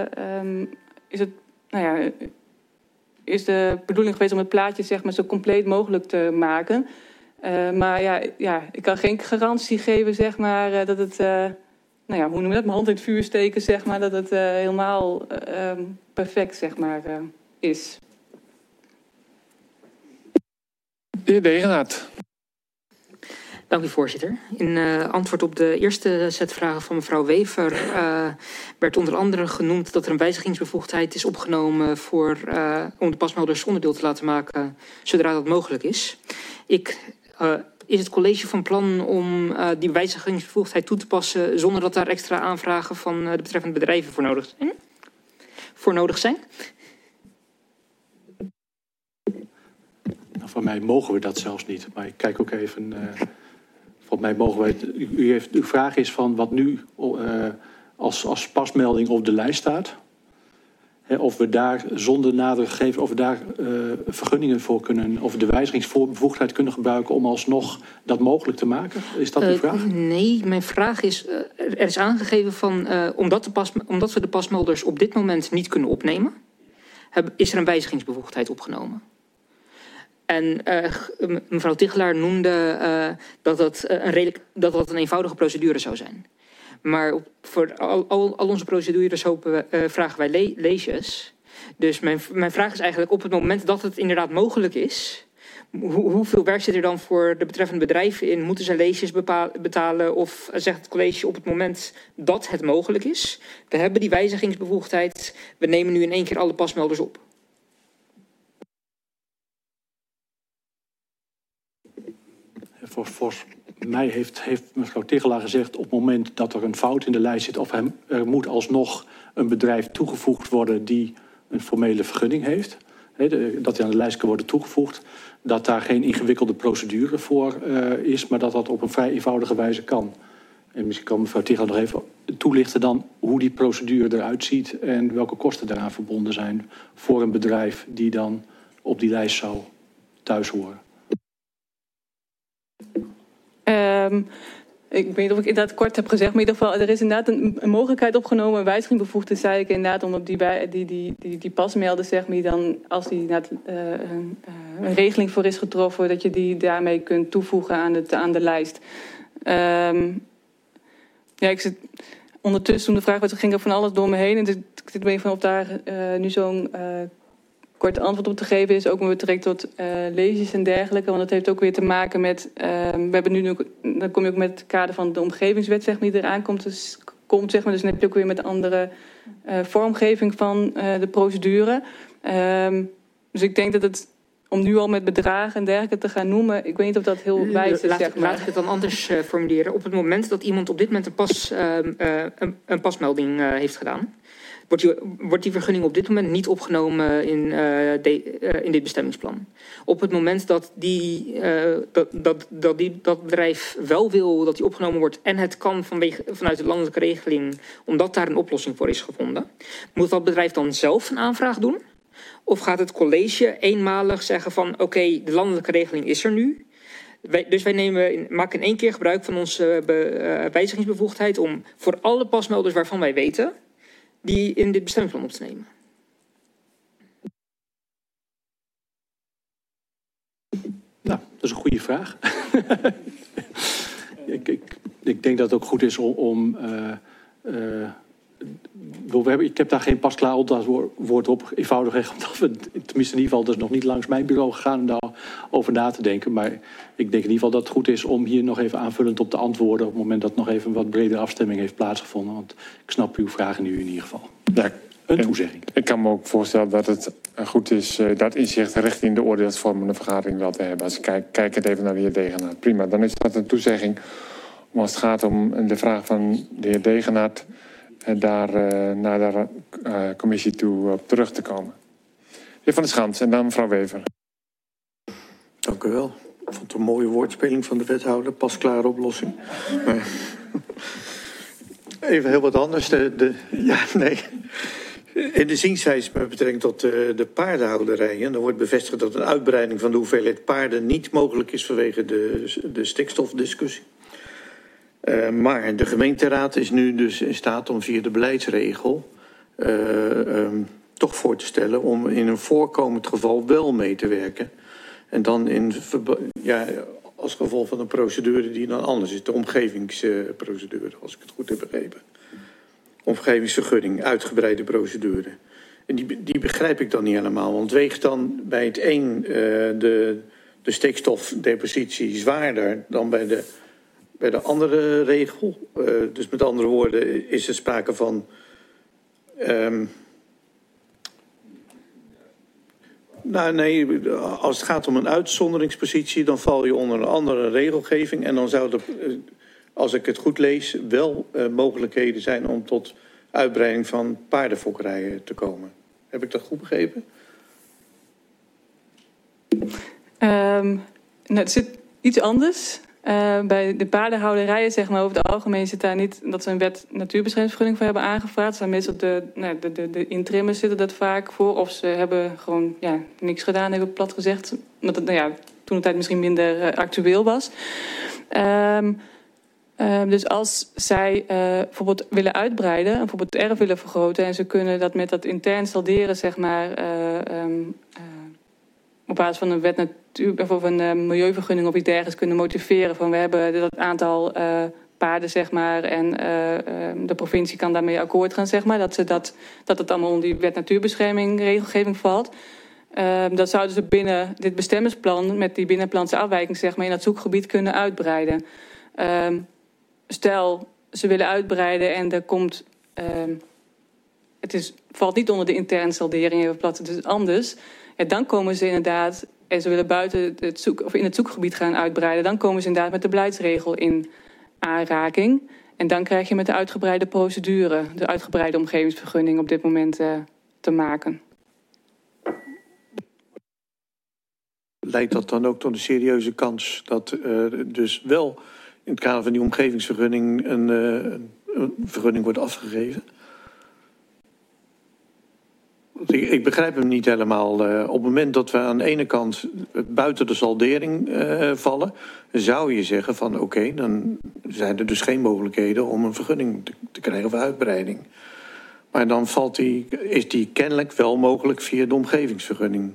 de bedoeling geweest om het plaatje, zeg maar, zo compleet mogelijk te maken. Maar ik kan geen garantie geven, zeg maar, dat het, hoe noem je dat, mijn hand in het vuur steken, zeg maar, dat het helemaal perfect, zeg maar, is. De heer Degenaert. Dank u, voorzitter. In antwoord op de eerste set vragen van mevrouw Wever werd onder andere genoemd dat er een wijzigingsbevoegdheid is opgenomen om de pasmelders onderdeel te laten maken zodra dat mogelijk is. Is het college van plan om die wijzigingsbevoegdheid toe te passen zonder dat daar extra aanvragen van de betreffende bedrijven voor nodig zijn? Van mij mogen we dat zelfs niet. Maar ik kijk ook even. Van mij mogen wij. Uw vraag is van wat nu als pasmelding op de lijst staat. Of we daar zonder nadere gegevens, of we daar vergunningen voor kunnen, of de wijzigingsbevoegdheid kunnen gebruiken om alsnog dat mogelijk te maken? Is dat uw vraag? Nee, mijn vraag is, er is aangegeven van, omdat we de pasmelders op dit moment niet kunnen opnemen, is er een wijzigingsbevoegdheid opgenomen. En mevrouw Tichelaar noemde dat een eenvoudige procedure zou zijn. Maar voor al onze procedures vragen wij leesjes. Dus mijn vraag is eigenlijk op het moment dat het inderdaad mogelijk is, hoeveel werk zit er dan voor de betreffende bedrijven in? Moeten ze leesjes betalen of zegt het college op het moment dat het mogelijk is? We hebben die wijzigingsbevoegdheid. We nemen nu in één keer alle pasmelders op. Voor mij heeft mevrouw Tichelaar gezegd, op het moment dat er een fout in de lijst zit, of er moet alsnog een bedrijf toegevoegd worden die een formele vergunning heeft, dat die aan de lijst kan worden toegevoegd, dat daar geen ingewikkelde procedure voor is, maar dat dat op een vrij eenvoudige wijze kan. En misschien kan mevrouw Tichelaar nog even toelichten dan hoe die procedure eruit ziet en welke kosten daaraan verbonden zijn voor een bedrijf die dan op die lijst zou thuis horen. Ik weet niet of ik inderdaad kort heb gezegd, maar in ieder geval, er is inderdaad een mogelijkheid opgenomen, een wijzigingbevoegdheid, zei ik inderdaad, om op die pasmelders, zeg maar, dan, als die inderdaad een regeling voor is getroffen, dat je die daarmee kunt toevoegen aan de lijst. Ik zit ondertussen, toen de vraag was, ging er van alles door me heen. En dus, ik zit mee van of daar nu zo'n kort antwoord op te geven is, ook met betrekking tot leesjes en dergelijke. Want dat heeft ook weer te maken met, we hebben nu, dan kom je ook met het kader van de omgevingswet, zeg maar, die eraan komt. Dus dan heb je ook weer met een andere vormgeving van de procedure. Dus ik denk dat het, om nu al met bedragen en dergelijke te gaan noemen, ik weet niet of dat heel wijs is, zeg maar. Laat ik het dan anders formuleren. Op het moment dat iemand op dit moment een pasmelding heeft gedaan, wordt die vergunning op dit moment niet opgenomen in dit bestemmingsplan. Op het moment dat dat bedrijf wel wil dat die opgenomen wordt en het kan vanuit de landelijke regeling, omdat daar een oplossing voor is gevonden, moet dat bedrijf dan zelf een aanvraag doen? Of gaat het college eenmalig zeggen van oké, de landelijke regeling is er nu. Dus wij maken in één keer gebruik van onze wijzigingsbevoegdheid om voor alle pasmelders waarvan wij weten die in dit bestemmingsplan op te nemen. Nou, dat is een goede vraag. Ik denk dat het ook goed is om ik heb daar geen pasklaar antwoord op. Eenvoudig gezegd, omdat we, tenminste in ieder geval, dat is nog niet langs mijn bureau gegaan om daarover na te denken. Maar ik denk in ieder geval dat het goed is om hier nog even aanvullend op te antwoorden op het moment dat nog even een wat bredere afstemming heeft plaatsgevonden. Want ik snap uw vragen nu in ieder geval. Ja, een toezegging. Ik kan me ook voorstellen dat het goed is dat inzicht richting de oordeelsvormende vergadering wel te hebben. Als ik kijk het even naar de heer Degenaert. Prima, dan is dat een toezegging. Maar als het gaat om de vraag van de heer Degenaert, daar naar de commissie toe op terug te komen. De heer Van der Schans en dan mevrouw Wever. Dank u wel. Ik vond het een mooie woordspeling van de wethouder. Pasklare oplossing. Maar even heel wat anders. In de zienswijze met betrekking tot de paardenhouderijen, dan wordt bevestigd dat een uitbreiding van de hoeveelheid paarden niet mogelijk is vanwege de stikstofdiscussie. Maar de gemeenteraad is nu dus in staat om via de beleidsregel toch voor te stellen om in een voorkomend geval wel mee te werken. En dan als gevolg van een procedure die dan anders is. De omgevingsprocedure, als ik het goed heb begrepen. Omgevingsvergunning, uitgebreide procedure. En die begrijp ik dan niet helemaal. Want weegt dan bij het een de stikstofdepositie zwaarder dan bij de andere regel? Dus met andere woorden is er sprake van als het gaat om een uitzonderingspositie, dan val je onder een andere regelgeving. En dan zou er, als ik het goed lees, wel mogelijkheden zijn om tot uitbreiding van paardenfokkerijen te komen. Heb ik dat goed begrepen? Het zit iets anders. Bij de paardenhouderijen, zeg maar, over het algemeen zit daar niet dat ze een wet natuurbeschermingsvergunning voor hebben aangevraagd. Zijn meestal de intrimmers zitten dat vaak voor. Of ze hebben gewoon niks gedaan, hebben plat gezegd. Omdat het toen de tijd misschien minder actueel was. Dus als zij bijvoorbeeld willen uitbreiden, bijvoorbeeld het erf willen vergroten, en ze kunnen dat met dat intern salderen, zeg maar, op basis van een wet natuur of een milieuvergunning of iets dergelijks kunnen motiveren van we hebben dat aantal paarden, zeg maar, en de provincie kan daarmee akkoord gaan, zeg maar, dat het allemaal onder die wet natuurbescherming regelgeving valt. Dat zouden ze binnen dit bestemmingsplan met die binnenplantse afwijking, zeg maar, in dat zoekgebied kunnen uitbreiden. Stel, ze willen uitbreiden en er komt valt niet onder de interne saldering, even plat, het is anders. Ja, dan komen ze inderdaad, en ze willen buiten in het zoekgebied gaan uitbreiden, dan komen ze inderdaad met de beleidsregel in aanraking. En dan krijg je met de uitgebreide procedure, de uitgebreide omgevingsvergunning op dit moment te maken. Leidt dat dan ook tot een serieuze kans dat dus wel in het kader van die omgevingsvergunning een vergunning wordt afgegeven? Ik begrijp hem niet helemaal. Op het moment dat we aan de ene kant buiten de saldering vallen, zou je zeggen van oké, dan zijn er dus geen mogelijkheden om een vergunning te krijgen voor uitbreiding. Maar dan is die kennelijk wel mogelijk via de omgevingsvergunning.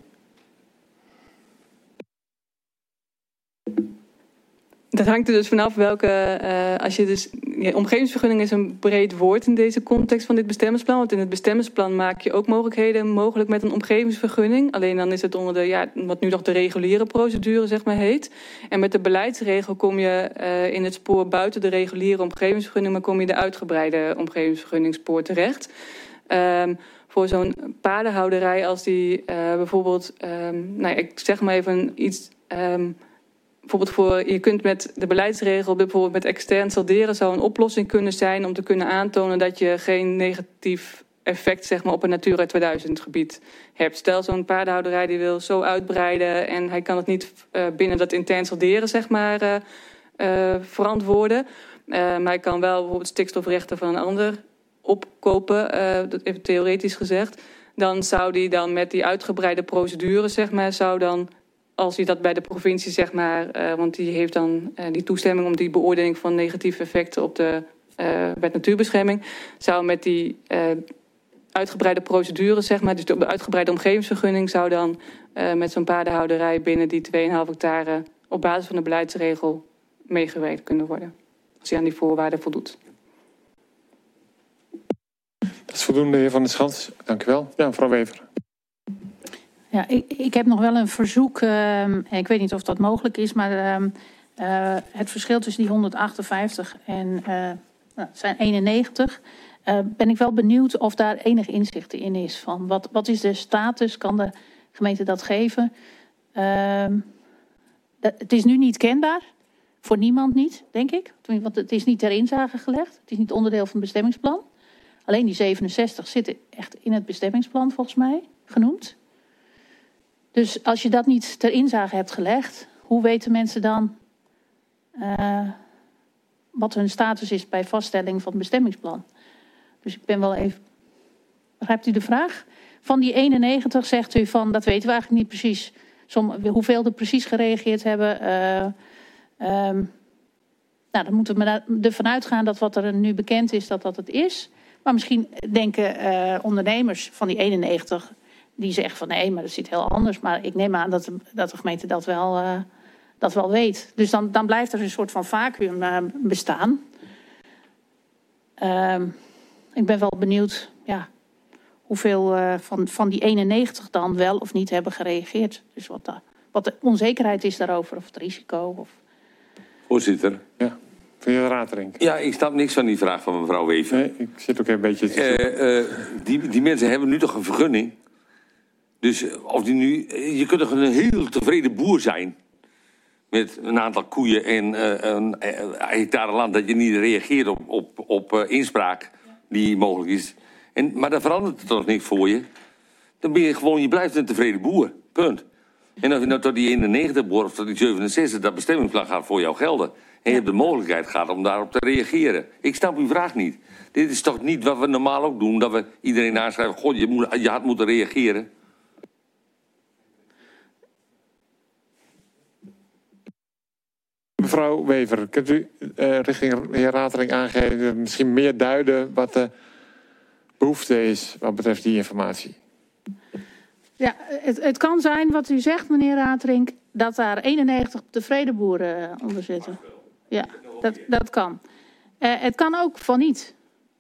Dat hangt er dus vanaf welke, omgevingsvergunning is een breed woord in deze context van dit bestemmingsplan. Want in het bestemmingsplan maak je ook mogelijkheden mogelijk met een omgevingsvergunning. Alleen dan is het onder wat nu nog de reguliere procedure, zeg maar, heet. En met de beleidsregel kom je in het spoor buiten de reguliere omgevingsvergunning, maar kom je de uitgebreide omgevingsvergunningsspoor terecht. Voor zo'n paardenhouderij als die bijvoorbeeld, ik zeg maar even iets. Bijvoorbeeld je kunt met de beleidsregel bijvoorbeeld met extern salderen zou een oplossing kunnen zijn om te kunnen aantonen dat je geen negatief effect, zeg maar, op een Natura 2000 gebied hebt. Stel, zo'n paardenhouderij die wil zo uitbreiden en hij kan het niet binnen dat intern salderen, zeg maar, verantwoorden. Maar hij kan wel bijvoorbeeld stikstofrechten van een ander opkopen, dat even theoretisch gezegd. Dan zou die dan met die uitgebreide procedure, zeg maar, als hij dat bij de provincie, zeg maar, want die heeft dan die toestemming om die beoordeling van negatieve effecten op de wet natuurbescherming, zou met die uitgebreide procedure, zeg maar. Dus de uitgebreide omgevingsvergunning zou dan met zo'n paardenhouderij binnen die 2,5 hectare op basis van de beleidsregel meegewerkt kunnen worden. Als hij aan die voorwaarden voldoet. Dat is voldoende, heer Van der Schans. Dank u wel. Ja, mevrouw Wever. Ja, ik heb nog wel een verzoek. Ik weet niet of dat mogelijk is, maar het verschil tussen die 158 en het zijn 91. Ben ik wel benieuwd of daar enig inzicht in is. Van wat is de status? Kan de gemeente dat geven? Het is nu niet kenbaar. Voor niemand niet, denk ik. Want het is niet ter inzage gelegd. Het is niet onderdeel van het bestemmingsplan. Alleen die 67 zitten echt in het bestemmingsplan, volgens mij, genoemd. Dus als je dat niet ter inzage hebt gelegd, hoe weten mensen dan wat hun status is bij vaststelling van het bestemmingsplan? Dus ik ben wel even... Begrijpt u de vraag? Van die 91 zegt u van, dat weten we eigenlijk niet precies. Hoeveel er precies gereageerd hebben. Nou, dan moeten we ervan uitgaan dat wat er nu bekend is, dat het is. Maar misschien denken ondernemers van die 91... die zeggen van nee, maar dat zit heel anders. Maar ik neem aan dat de gemeente dat wel weet. Dus dan blijft er een soort van vacuüm bestaan. Ik ben wel benieuwd hoeveel van die 91 dan wel of niet hebben gereageerd. Dus wat de onzekerheid is daarover, of het risico. Of... Voorzitter. Ja, van de Ratering. Ja, ik snap niks van die vraag van mevrouw Wever. Nee, ik zit ook een beetje te die mensen hebben nu toch een vergunning? Dus of die nu, je kunt toch een heel tevreden boer zijn met een aantal koeien en een hectare land, dat je niet reageert op inspraak die mogelijk is. Maar dan verandert het toch niks voor je. Dan ben je gewoon, je blijft een tevreden boer. Punt. En of je nou tot die 91 boer of tot die 67, dat bestemmingsplan gaat voor jou gelden. En je hebt de mogelijkheid gehad om daarop te reageren. Ik snap uw vraag niet. Dit is toch niet wat we normaal ook doen, dat we iedereen aanschrijven, god, je had moeten reageren. Mevrouw Wever, kunt u richting de heer Ratering aangeven, misschien meer duiden wat de behoefte is wat betreft die informatie? Ja, het kan zijn wat u zegt, meneer Ratering, dat daar 91 tevreden boeren onder zitten. Ja, dat kan. Het kan ook van niet.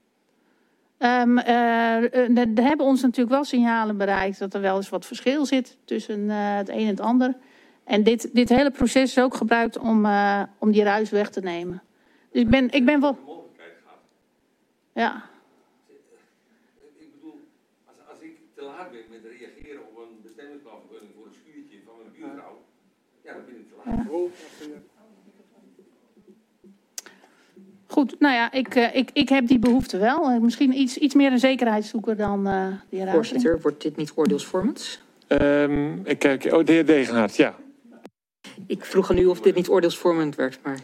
Er hebben ons natuurlijk wel signalen bereikt dat er wel eens wat verschil zit tussen het een en het ander. En dit hele proces is ook gebruikt om die ruis weg te nemen. Dus ik ben wel... Ja. Ik bedoel, als ik te laat ben met reageren op een bestemmingsplanvergunning voor een schuurtje van mijn buurvrouw, ja, dan ben ik te laat. Ja. Goed, nou ja, ik heb die behoefte wel. Misschien iets meer een zekerheid zoeken dan die heer. Voorzitter, wordt dit niet oordeelsvormend? Ik kijk, de heer Degenhard, ja. Ik vroeg aan u of dit niet oordeelsvormend werd, maar...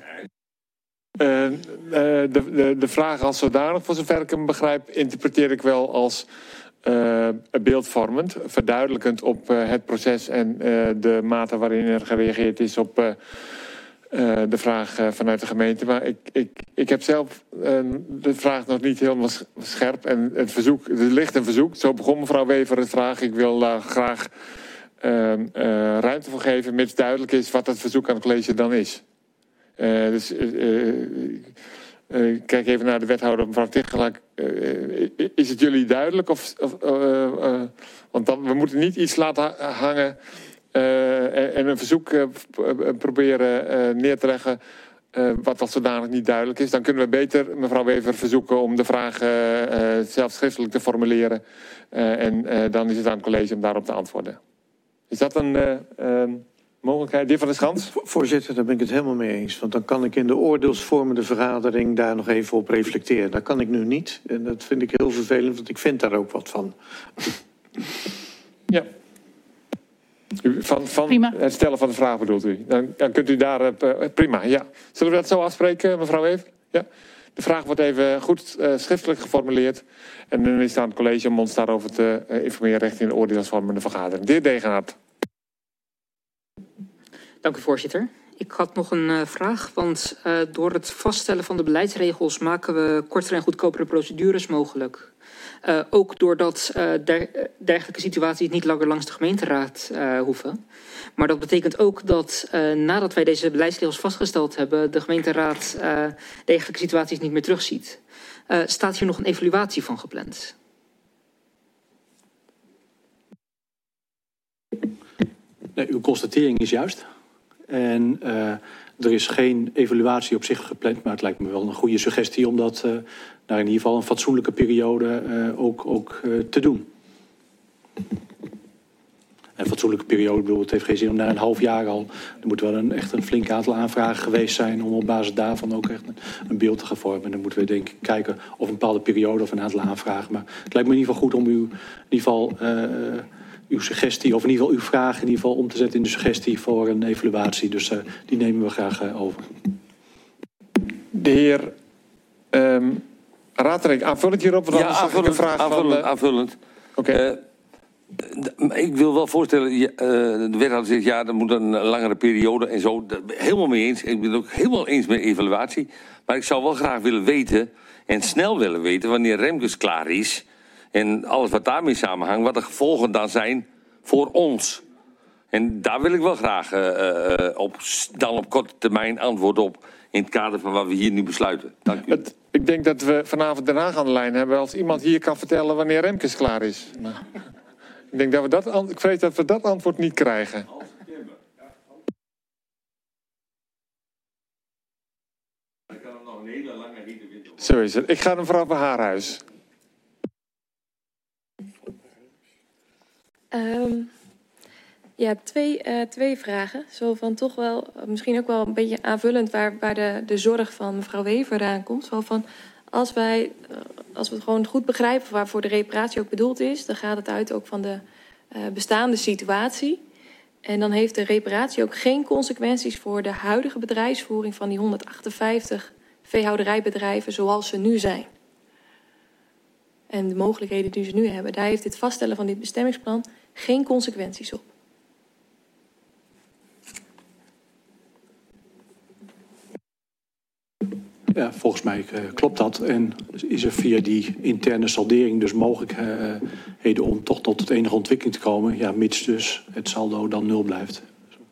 De vraag als zodanig, voor zover ik hem begrijp, interpreteer ik wel als beeldvormend, verduidelijkend op het proces en de mate waarin er gereageerd is op de vraag vanuit de gemeente. Maar ik heb zelf de vraag nog niet helemaal scherp en het verzoek, er ligt een verzoek. Zo begon mevrouw Wever het vraag. Ik wil daar graag ruimte voor geven, mits duidelijk is wat het verzoek aan het college dan is. Kijk even naar de wethouder, mevrouw Tichelaar. Is het jullie duidelijk? Want we moeten niet iets laten hangen en een verzoek proberen neer te leggen wat als zodanig niet duidelijk is. Dan kunnen we beter mevrouw Wever verzoeken om de vraag zelf schriftelijk te formuleren. Dan is het aan het college om daarop te antwoorden. Is dat een mogelijkheid? De heer Van der Schans? Voorzitter, daar ben ik het helemaal mee eens. Want dan kan ik in de oordeelsvormende vergadering daar nog even op reflecteren. Dat kan ik nu niet. En dat vind ik heel vervelend, want ik vind daar ook wat van. Ja. Van het stellen van de vraag bedoelt u? Dan kunt u daar... prima, ja. Zullen we dat zo afspreken, mevrouw Wever? Ja. De vraag wordt even goed schriftelijk geformuleerd. En dan is het aan het college om ons daarover te informeren richting de oordeelsvormende vergadering. De heer Degenhard. Dank u, voorzitter. Ik had nog een vraag, want door het vaststellen van de beleidsregels maken we kortere en goedkopere procedures mogelijk. Ook doordat dergelijke situaties niet langer langs de gemeenteraad hoeven. Maar dat betekent ook dat nadat wij deze beleidsregels vastgesteld hebben, de gemeenteraad dergelijke situaties niet meer terugziet. Staat hier nog een evaluatie van gepland? Nee, uw constatering is juist. En er is geen evaluatie op zich gepland, maar het lijkt me wel een goede suggestie om dat naar in ieder geval een fatsoenlijke periode ook te doen. En een fatsoenlijke periode, bedoel, het heeft geen zin om na een half jaar al. Er moet wel echt een flink aantal aanvragen geweest zijn om op basis daarvan ook echt een beeld te gaan vormen. En dan moeten we denk ik kijken of een bepaalde periode of een aantal aanvragen. Maar het lijkt me in ieder geval goed om in ieder geval uw suggestie, of in ieder geval uw vraag in ieder geval om te zetten in de suggestie voor een evaluatie. Dus die nemen we graag over. De heer Raterink, aanvullend hierop? Ja, aanvullend. Oké. Ik wil wel voorstellen, de wethouder zegt ja, er moet een langere periode en zo. Helemaal mee eens. Ik ben het ook helemaal eens met evaluatie. Maar ik zou wel graag willen weten, en snel willen weten, wanneer Remkes klaar is. En alles wat daarmee samenhangt, wat de gevolgen dan zijn voor ons. En daar wil ik wel graag op korte termijn antwoord op. In het kader van wat we hier nu besluiten. Dank u. Ik denk dat we vanavond Den Haag aan de lijn hebben als iemand hier kan vertellen wanneer Remkes klaar is. Ik denk dat ik vrees dat we dat antwoord niet krijgen. Dan kan het nog een hele lange hete winter. Zo is het. Ik ga naar mevrouw van Haarhuis. Ja, twee vragen. Zo van toch wel, misschien ook wel een beetje aanvullend waar de zorg van mevrouw Wever aan komt. Zo van, als we het gewoon goed begrijpen waarvoor de reparatie ook bedoeld is, dan gaat het uit ook van de bestaande situatie. En dan heeft de reparatie ook geen consequenties voor de huidige bedrijfsvoering van die 158 veehouderijbedrijven zoals ze nu zijn. En de mogelijkheden die ze nu hebben, daar heeft het vaststellen van dit bestemmingsplan geen consequenties op. Ja, volgens mij klopt dat. En is er via die interne saldering dus mogelijkheden om toch tot het enige ontwikkeling te komen. Ja, mits dus het saldo dan 0 blijft.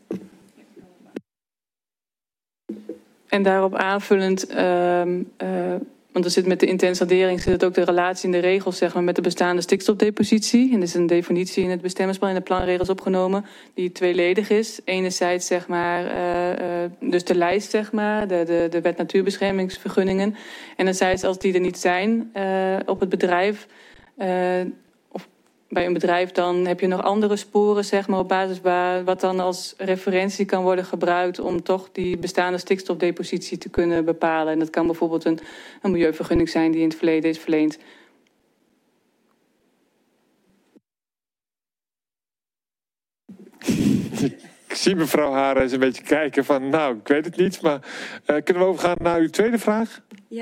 En daarop aanvullend, want er zit met de interne saldering zit ook de relatie in de regels zeg maar, met de bestaande stikstofdepositie. En er is een definitie in het bestemmingsplan en de planregels opgenomen die tweeledig is. Enerzijds zeg maar, dus de lijst, zeg maar, de wet natuurbeschermingsvergunningen. En anderzijds als die er niet zijn op het bedrijf, of bij een bedrijf, dan heb je nog andere sporen zeg maar, op basis waar wat dan als referentie kan worden gebruikt om toch die bestaande stikstofdepositie te kunnen bepalen. En dat kan bijvoorbeeld een milieuvergunning zijn die in het verleden is verleend. Ik zie mevrouw Haarhuis een beetje kijken van, nou, ik weet het niet, maar kunnen we overgaan naar uw tweede vraag?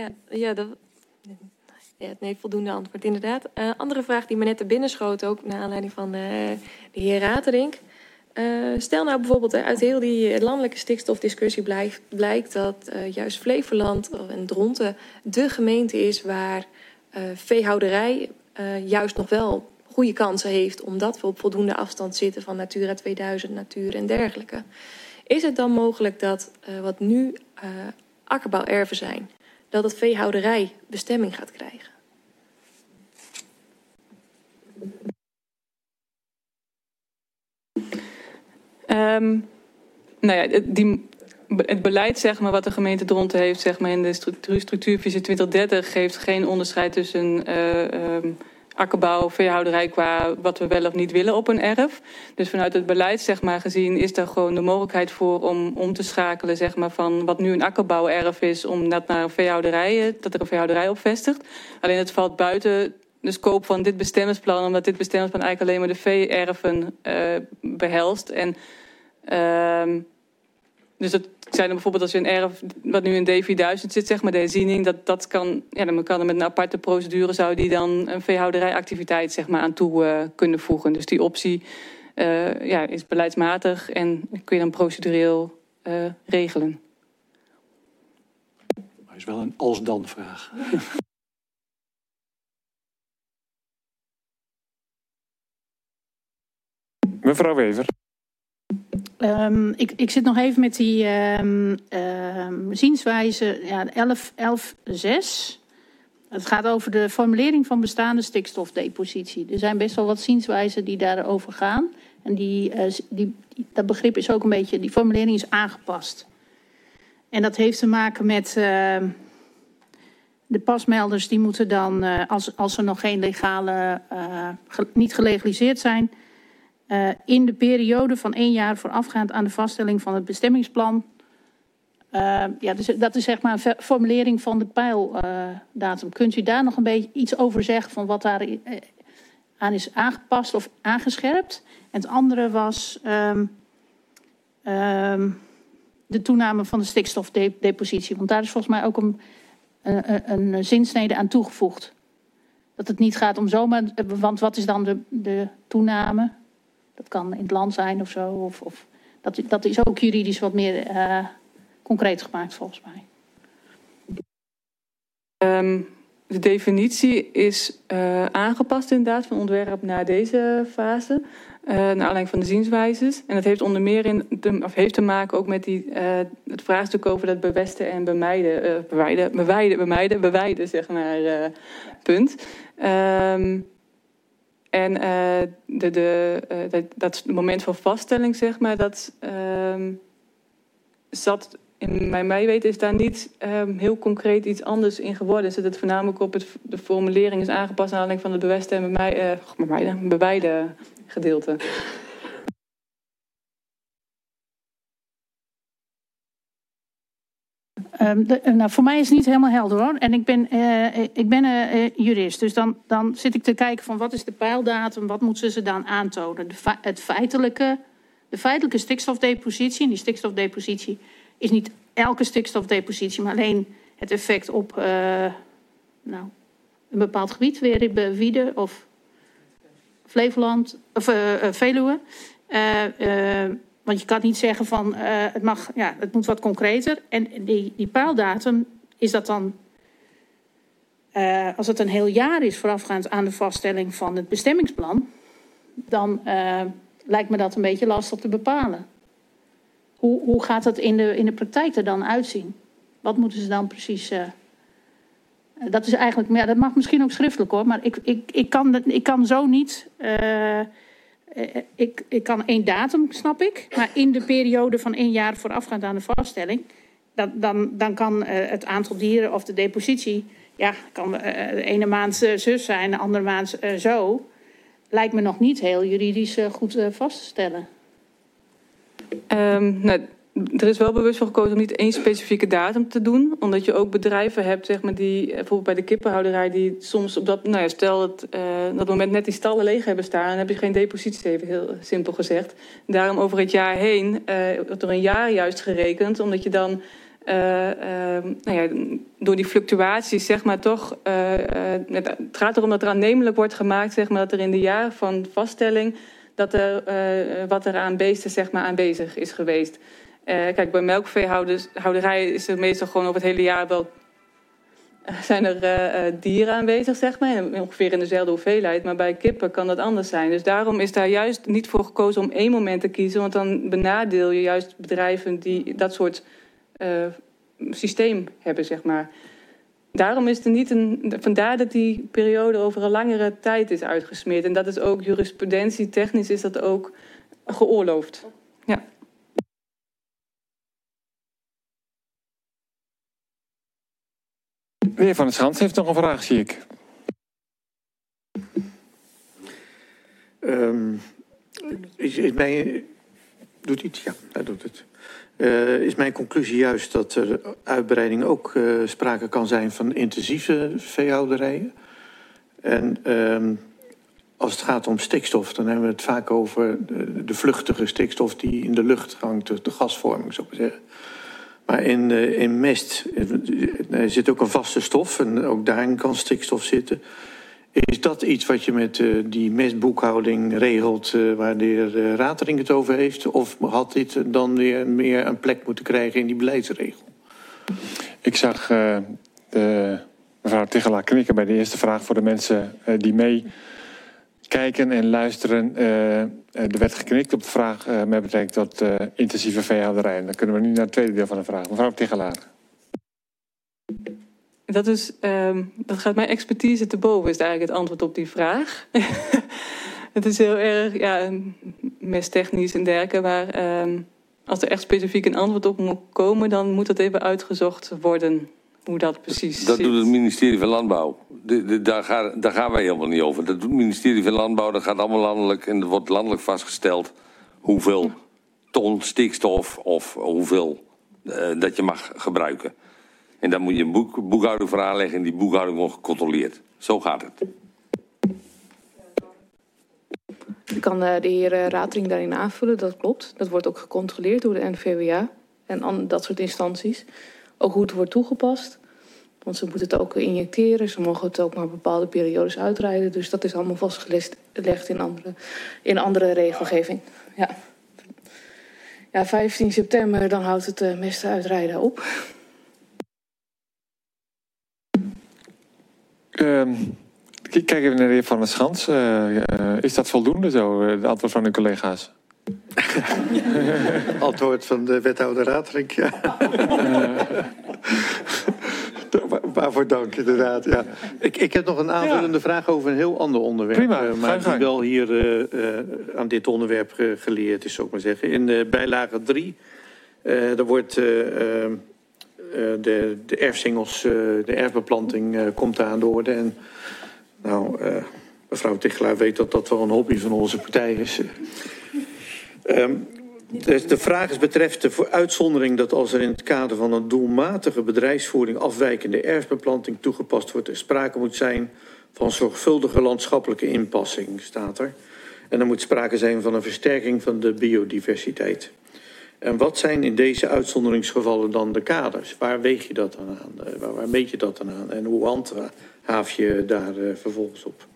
Nee, voldoende antwoord inderdaad. Andere vraag die me net te binnen schoot, ook naar aanleiding van de heer Raterink. Stel nou bijvoorbeeld uit heel die landelijke stikstofdiscussie blijkt dat juist Flevoland en Dronten de gemeente is waar veehouderij juist nog wel goede kansen heeft, omdat we op voldoende afstand zitten van Natura 2000, natuur en dergelijke. Is het dan mogelijk dat wat nu akkerbouwerven zijn, dat het veehouderij bestemming gaat krijgen? Het beleid zeg maar, wat de gemeente Dronten heeft zeg maar, in de structuurvisie 2030 geeft geen onderscheid tussen akkerbouw, veehouderij qua wat we wel of niet willen op een erf. Dus vanuit het beleid zeg maar, gezien is daar gewoon de mogelijkheid voor om te schakelen zeg maar, van wat nu een akkerbouwerf is, om dat naar een veehouderij, dat er een veehouderij op vestigt. Alleen het valt buiten de scope van dit bestemmingsplan, omdat dit bestemmingsplan eigenlijk alleen maar de veeerven behelst. En dus dat zijn er bijvoorbeeld als je een erf wat nu in D4000 zit, zeg maar, de herziening, dat kan, ja, dan kan er met een aparte procedure zou die dan een veehouderijactiviteit zeg maar, aan toe kunnen voegen. Dus die optie is beleidsmatig en kun je dan procedureel regelen. Maar is wel een als-dan vraag. Mevrouw Wever. Ik zit nog even met die zienswijze 11.6. Het gaat over de formulering van bestaande stikstofdepositie. Er zijn best wel wat zienswijzen die daarover gaan. En dat begrip is ook een beetje, die formulering is aangepast. En dat heeft te maken met de pasmelders, die moeten dan, als ze nog geen legale, niet gelegaliseerd zijn, in de periode van 1 jaar voorafgaand aan de vaststelling van het bestemmingsplan. Dus dat is zeg maar een formulering van de peildatum. Kunt u daar nog een beetje iets over zeggen van wat daar aan is aangepast of aangescherpt? En het andere was de toename van de stikstofdepositie. Want daar is volgens mij ook een zinsnede aan toegevoegd. Dat het niet gaat om zomaar, want wat is dan de toename? Dat kan in het land zijn of zo. Of dat is ook juridisch wat meer concreet gemaakt volgens mij. De definitie is aangepast inderdaad van ontwerp naar deze fase. Naar aanleiding van de zienswijzes. En dat heeft onder meer heeft te maken ook met het vraagstuk over dat bewesten en bewijden zeg maar, punt. Dat moment van vaststelling, zeg maar, dat zat, in mijn weten is daar niet heel concreet iets anders in geworden. Zit het voornamelijk op de formulering is aangepast naar aanleiding van het bewesten en bewijde gedeelte. Voor mij is het niet helemaal helder hoor. En ik ben jurist. Dus dan zit ik te kijken van wat is de peildatum, wat moeten ze dan aantonen. De feitelijke stikstofdepositie. En die stikstofdepositie is niet elke stikstofdepositie, maar alleen het effect op een bepaald gebied. Weer bij Wiede of Flevoland of Veluwe. Want je kan niet zeggen van het moet wat concreter. En die peildatum, is dat dan, als het een heel jaar is voorafgaand aan de vaststelling van het bestemmingsplan, dan lijkt me dat een beetje lastig te bepalen. Hoe gaat het in de praktijk er dan uitzien? Wat moeten ze dan precies... dat is eigenlijk, maar dat mag misschien ook schriftelijk hoor, maar ik kan zo niet... Ik kan 1 datum, snap ik. Maar in de periode van 1 jaar voorafgaand aan de vaststelling, dan kan het aantal dieren of de depositie, kan de ene maand zus zijn, de andere maand zo. Lijkt me nog niet heel juridisch goed vast te stellen. Er is wel bewust voor gekozen om niet 1 specifieke datum te doen. Omdat je ook bedrijven hebt, zeg maar, die bijvoorbeeld bij de kippenhouderij, die soms op dat, stel dat moment net die stallen leeg hebben staan, dan heb je geen depositie, even heel simpel gezegd. Daarom over het jaar heen, door een jaar juist gerekend, omdat je dan door die fluctuaties, zeg maar, toch, het gaat erom dat er aannemelijk wordt gemaakt, zeg maar, dat er in de jaren van vaststelling, dat er wat er aan beesten, zeg maar, aanwezig is geweest. Kijk, bij melkveehouderij is er meestal gewoon over het hele jaar wel zijn er dieren aanwezig, zeg maar, ongeveer in dezelfde hoeveelheid. Maar bij kippen kan dat anders zijn. Dus daarom is daar juist niet voor gekozen om 1 moment te kiezen, want dan benadeel je juist bedrijven die dat soort systeem hebben, zeg maar. Daarom is er niet vandaar dat die periode over een langere tijd is uitgesmeerd. En dat is ook jurisprudentie, technisch is dat ook geoorloofd. Ja. De heer Van der Schans heeft nog een vraag, zie ik. Doet iets? Ja, hij doet het. Is mijn conclusie juist dat er uitbreiding ook sprake kan zijn van intensieve veehouderijen? En als het gaat om stikstof, dan hebben we het vaak over de vluchtige stikstof die in de lucht hangt, de gasvorming, zou ik zeggen. Maar in mest zit ook een vaste stof en ook daarin kan stikstof zitten. Is dat iets wat je met die mestboekhouding regelt waar de heer Ratering het over heeft? Of had dit dan weer meer een plek moeten krijgen in die beleidsregel? Ik zag mevrouw Tichelaar knikken bij de eerste vraag voor de mensen die mee kijken en luisteren. Er werd geknikt op de vraag met betrekking tot intensieve veehouderij. Dan kunnen we nu naar het tweede deel van de vraag. Mevrouw Tichelaar. Dat gaat mijn expertise te boven, is eigenlijk het antwoord op die vraag. Het is heel erg mesttechnisch en dergelijke, maar als er echt specifiek een antwoord op moet komen, dan moet dat even uitgezocht worden, hoe dat precies Dat zit. doet het ministerie van Landbouw. Daar gaan wij helemaal niet over. Dat doet het ministerie van Landbouw, dat gaat allemaal landelijk en er wordt landelijk vastgesteld hoeveel ton stikstof of hoeveel dat je mag gebruiken. En dan moet je een boekhouding voor aanleggen en die boekhouding wordt gecontroleerd. Zo gaat het. Ik kan de heer Ratering daarin aanvullen, dat klopt. Dat wordt ook gecontroleerd door de NVWA en dat soort instanties. Ook hoe het wordt toegepast. Want ze moeten het ook injecteren, ze mogen het ook maar bepaalde periodes uitrijden. Dus dat is allemaal vastgelegd in andere regelgeving. Ja, 15 september, dan houdt het meeste uitrijden op. Kijk even naar de heer Van der Schans. Is dat voldoende zo, het antwoord van uw collega's? Antwoord van de wethouder Ratering, ja. Waarvoor dank, inderdaad. Ja. Ik heb nog een aanvullende vraag over een heel ander onderwerp. Prima, maar die wel hier aan dit onderwerp geleerd is, zou ik maar zeggen. In de bijlage 3, daar wordt de erfsingels, de erfbeplanting komt daar aan de orde. En nou, mevrouw Tichelaar weet dat dat wel een hobby van onze partij is. Dus de vraag is betreft de uitzondering dat als er in het kader van een doelmatige bedrijfsvoering afwijkende erfbeplanting toegepast wordt, er sprake moet zijn van zorgvuldige landschappelijke inpassing, staat er. En er moet sprake zijn van een versterking van de biodiversiteit. En wat zijn in deze uitzonderingsgevallen dan de kaders? Waar weeg je dat dan aan? Waar meet je dat dan aan? En hoe handhaaf je daar vervolgens op?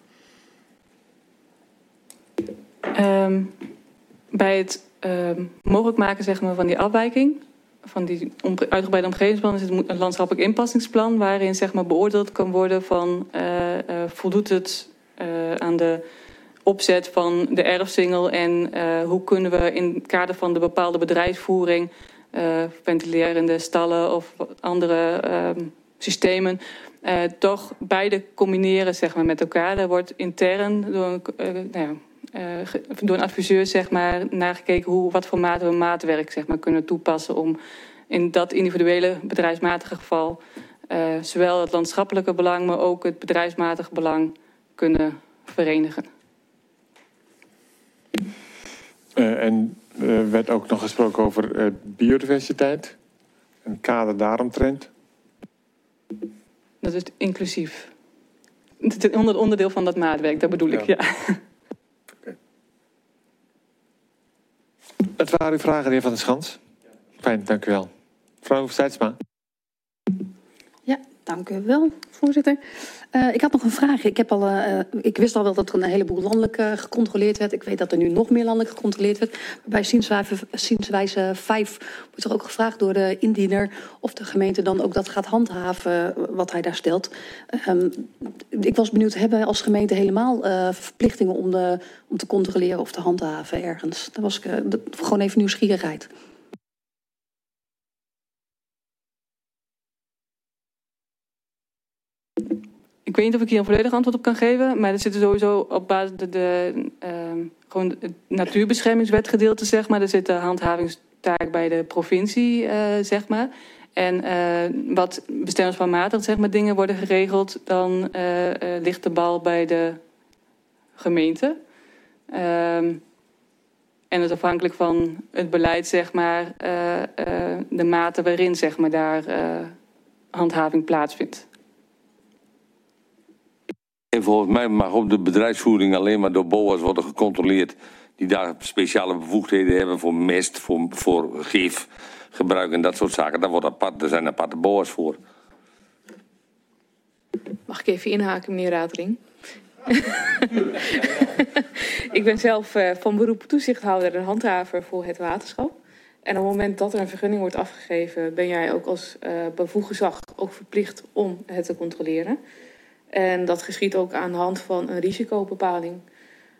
Bij het mogelijk maken, zeg maar, van die afwijking, van die uitgebreide omgevingsplan, is het een landschappelijk inpassingsplan waarin, zeg maar, beoordeeld kan worden van voldoet het aan de opzet van de erfsingel en hoe kunnen we in het kader van de bepaalde bedrijfsvoering, ventilerende stallen of andere systemen, toch beide combineren, zeg maar, met elkaar. Daar wordt intern door een adviseur, zeg maar, nagekeken wat voor mate we maatwerk, zeg maar, kunnen toepassen om in dat individuele bedrijfsmatige geval zowel het landschappelijke belang, maar ook het bedrijfsmatige belang kunnen verenigen. En werd ook nog gesproken over biodiversiteit. Een kader daaromtrent. Dat is inclusief. Het is onderdeel van dat maatwerk, dat bedoel ik, ja. Okay. Dat waren uw vragen, de heer Van der Schans. Fijn, dank u wel. Mevrouw Stijtsma. Ja, dank u wel, voorzitter. Ik had nog een vraag. Ik wist al wel dat er een heleboel landelijk gecontroleerd werd. Ik weet dat er nu nog meer landelijk gecontroleerd werd. Maar bij zienswijze 5 wordt er ook gevraagd door de indiener of de gemeente dan ook dat gaat handhaven wat hij daar stelt. Ik was benieuwd, hebben wij als gemeente helemaal verplichtingen om te controleren of te handhaven ergens? Dat was gewoon even nieuwsgierigheid. Ik weet niet of ik hier een volledig antwoord op kan geven, maar er zit sowieso op basis gewoon het natuurbeschermingswetgedeelte, zeg maar. Er zit de handhavingstaak bij de provincie, zeg maar. En wat bestemmingsplanmatig, zeg maar, dingen worden geregeld, dan ligt de bal bij de gemeente. En het is afhankelijk van het beleid, zeg maar, de mate waarin, zeg maar, daar handhaving plaatsvindt. En volgens mij mag op de bedrijfsvoering alleen maar door BOA's worden gecontroleerd die daar speciale bevoegdheden hebben voor mest, voor gif, gebruik en dat soort zaken. Daar zijn aparte BOA's voor. Mag ik even inhaken, meneer Ratering? Ik ben zelf van beroep toezichthouder en handhaver voor het waterschap. En op het moment dat er een vergunning wordt afgegeven, ben jij ook als bevoegd gezag ook verplicht om het te controleren. En dat geschiedt ook aan de hand van een risicobepaling.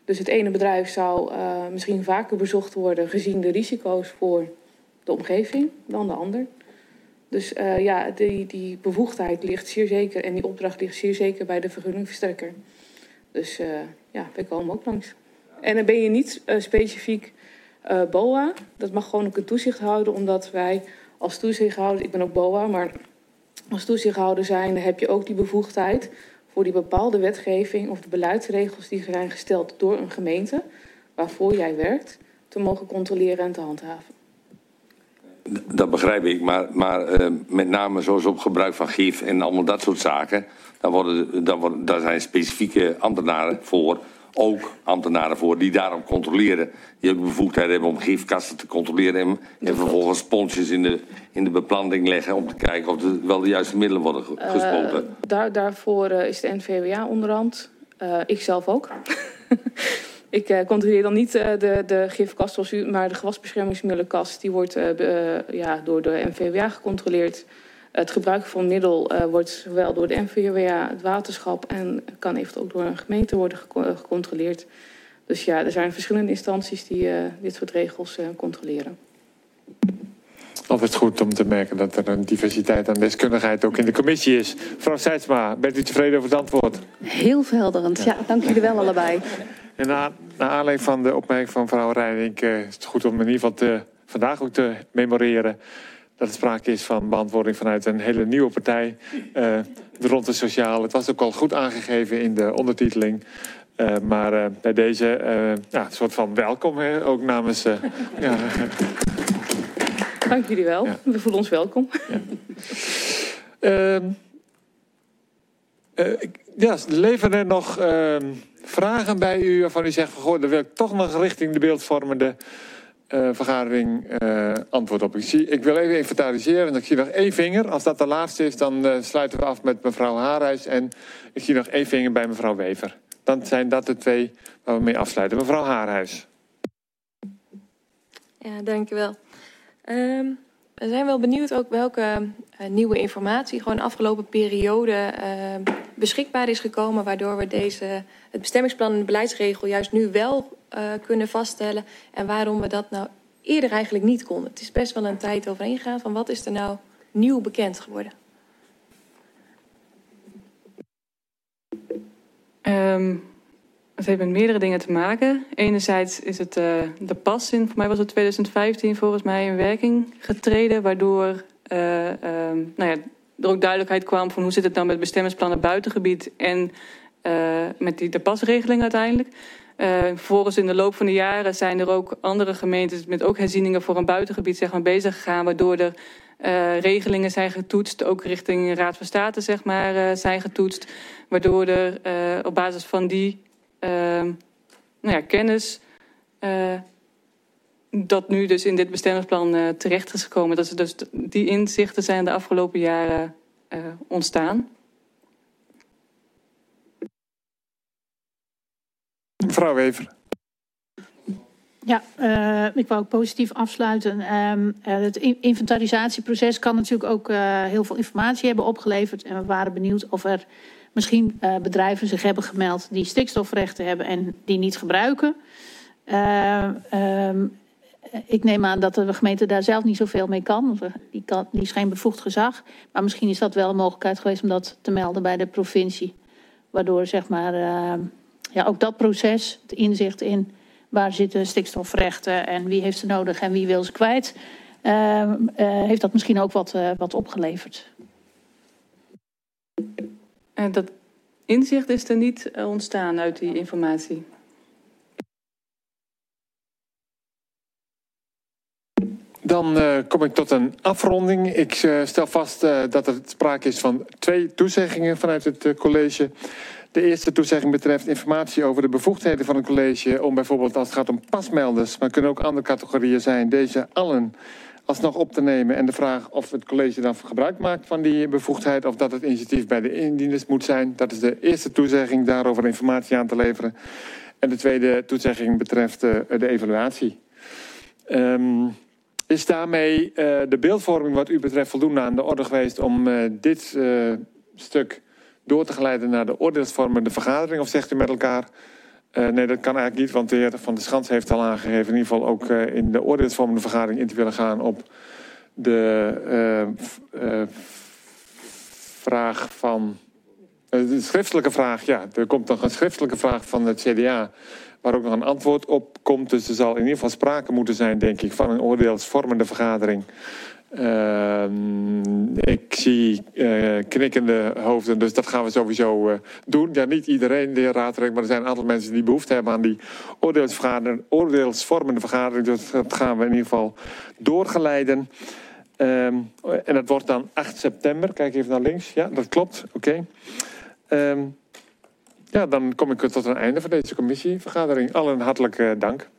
Dus het ene bedrijf zou misschien vaker bezocht worden gezien de risico's voor de omgeving dan de ander. Dus die bevoegdheid ligt zeer zeker en die opdracht ligt zeer zeker bij de vergunningverstrekker. Dus wij komen ook langs. En dan ben je niet specifiek BOA. Dat mag gewoon ook een toezichthouder, omdat wij als toezichthouder, ik ben ook BOA, maar als toezichthouder zijn, heb je ook die bevoegdheid voor die bepaalde wetgeving of de beleidsregels die zijn gesteld door een gemeente waarvoor jij werkt, te mogen controleren en te handhaven. Dat begrijp ik, maar met name zoals op gebruik van gif en allemaal dat soort zaken, daar zijn specifieke ambtenaren voor, ook ambtenaren voor, die daarop controleren. Die ook bevoegdheid hebben om gifkasten te controleren en vervolgens sponsjes in de beplanting leggen om te kijken of er wel de juiste middelen worden gespoten. Daarvoor is de NVWA onderhand. Ik zelf ook. Ik controleer dan niet de gifkast, maar de gewasbeschermingsmiddelkast. Die wordt door de NVWA gecontroleerd. Het gebruik van middel wordt zowel door de NVWA, het waterschap en kan eventueel ook door een gemeente worden gecontroleerd. Dus ja, er zijn verschillende instanties die dit soort regels controleren. Altijd goed om te merken dat er een diversiteit aan deskundigheid ook in de commissie is. Mevrouw Seidsma, bent u tevreden over het antwoord? Heel verhelderend. Ja, dank jullie wel allebei. En naar aanleiding van de opmerking van mevrouw Reijink is het goed om in ieder geval vandaag ook te memoreren dat er sprake is van beantwoording vanuit een hele nieuwe partij rond de sociaal. Het was ook al goed aangegeven in de ondertiteling. Maar bij deze een soort van welkom, hè, ook namens... Dank jullie wel. Ja. We voelen ons welkom. Leven er nog vragen bij u waarvan u zegt van, goh, daar wil ik toch nog richting de beeldvormende vergadering antwoord op. Ik wil even inventariseren en ik zie nog 1 vinger. Als dat de laatste is, dan sluiten we af met mevrouw Haarhuis en ik zie nog 1 vinger bij mevrouw Wever. Dan zijn dat de 2 waar we mee afsluiten. Mevrouw Haarhuis. Ja, dank u wel. We zijn wel benieuwd ook welke nieuwe informatie gewoon de afgelopen periode beschikbaar is gekomen, waardoor we het bestemmingsplan en de beleidsregel juist nu wel kunnen vaststellen en waarom we dat nou eerder eigenlijk niet konden. Het is best wel een tijd overheen gegaan van wat is er nou nieuw bekend geworden. Het heeft met meerdere dingen te maken. Enerzijds is het de pas in, voor mij was het 2015 volgens mij, in werking getreden, waardoor er ook duidelijkheid kwam van hoe zit het nou met bestemmingsplannen buitengebied en met de pasregeling uiteindelijk. Vervolgens in de loop van de jaren zijn er ook andere gemeentes met ook herzieningen voor een buitengebied bezig gegaan, waardoor er regelingen zijn getoetst, ook richting Raad van State zijn getoetst, waardoor er op basis van die kennis dat nu dus in dit bestemmingsplan terecht is gekomen. Dat dus die inzichten zijn de afgelopen jaren ontstaan. Mevrouw Wever. Ja, ik wou ook positief afsluiten. Het inventarisatieproces kan natuurlijk ook heel veel informatie hebben opgeleverd. En we waren benieuwd of er misschien bedrijven zich hebben gemeld die stikstofrechten hebben en die niet gebruiken. Ik neem aan dat de gemeente daar zelf niet zoveel mee kan. Die is geen bevoegd gezag. Maar misschien is dat wel een mogelijkheid geweest om dat te melden bij de provincie. Waardoor ook dat proces, het inzicht in waar zitten stikstofrechten en wie heeft ze nodig en wie wil ze kwijt, heeft dat misschien ook wat opgeleverd. Dat inzicht is er niet ontstaan uit die informatie. Dan kom ik tot een afronding. Ik stel vast dat er sprake is van 2 toezeggingen vanuit het college. De eerste toezegging betreft informatie over de bevoegdheden van een college om bijvoorbeeld als het gaat om pasmelders, maar kunnen ook andere categorieën zijn, deze allen alsnog op te nemen. En de vraag of het college dan gebruik maakt van die bevoegdheid of dat het initiatief bij de indieners moet zijn. Dat is de eerste toezegging, daarover informatie aan te leveren. En de tweede toezegging betreft de evaluatie. Is daarmee de beeldvorming wat u betreft voldoende aan de orde geweest om dit stuk door te geleiden naar de oordeelsvormende vergadering? Of zegt u met elkaar, Nee, dat kan eigenlijk niet, want de heer Van der Schans heeft al aangegeven... in ieder geval ook in de oordeelsvormende vergadering in te willen gaan... op de vraag van... de schriftelijke vraag, ja. Er komt nog een schriftelijke vraag van het CDA... waar ook nog een antwoord op komt. Dus er zal in ieder geval sprake moeten zijn, denk ik... van een oordeelsvormende vergadering... ik zie knikkende hoofden, dus dat gaan we sowieso doen. Ja, niet iedereen, de heer Raadrijk, maar er zijn een aantal mensen die behoefte hebben aan die oordeelsvormende vergadering. Dus dat gaan we in ieder geval doorgeleiden. En dat wordt dan 8 september. Kijk even naar links. Ja, dat klopt. Oké. Ja, dan kom ik tot een einde van deze commissievergadering. Allen hartelijk dank.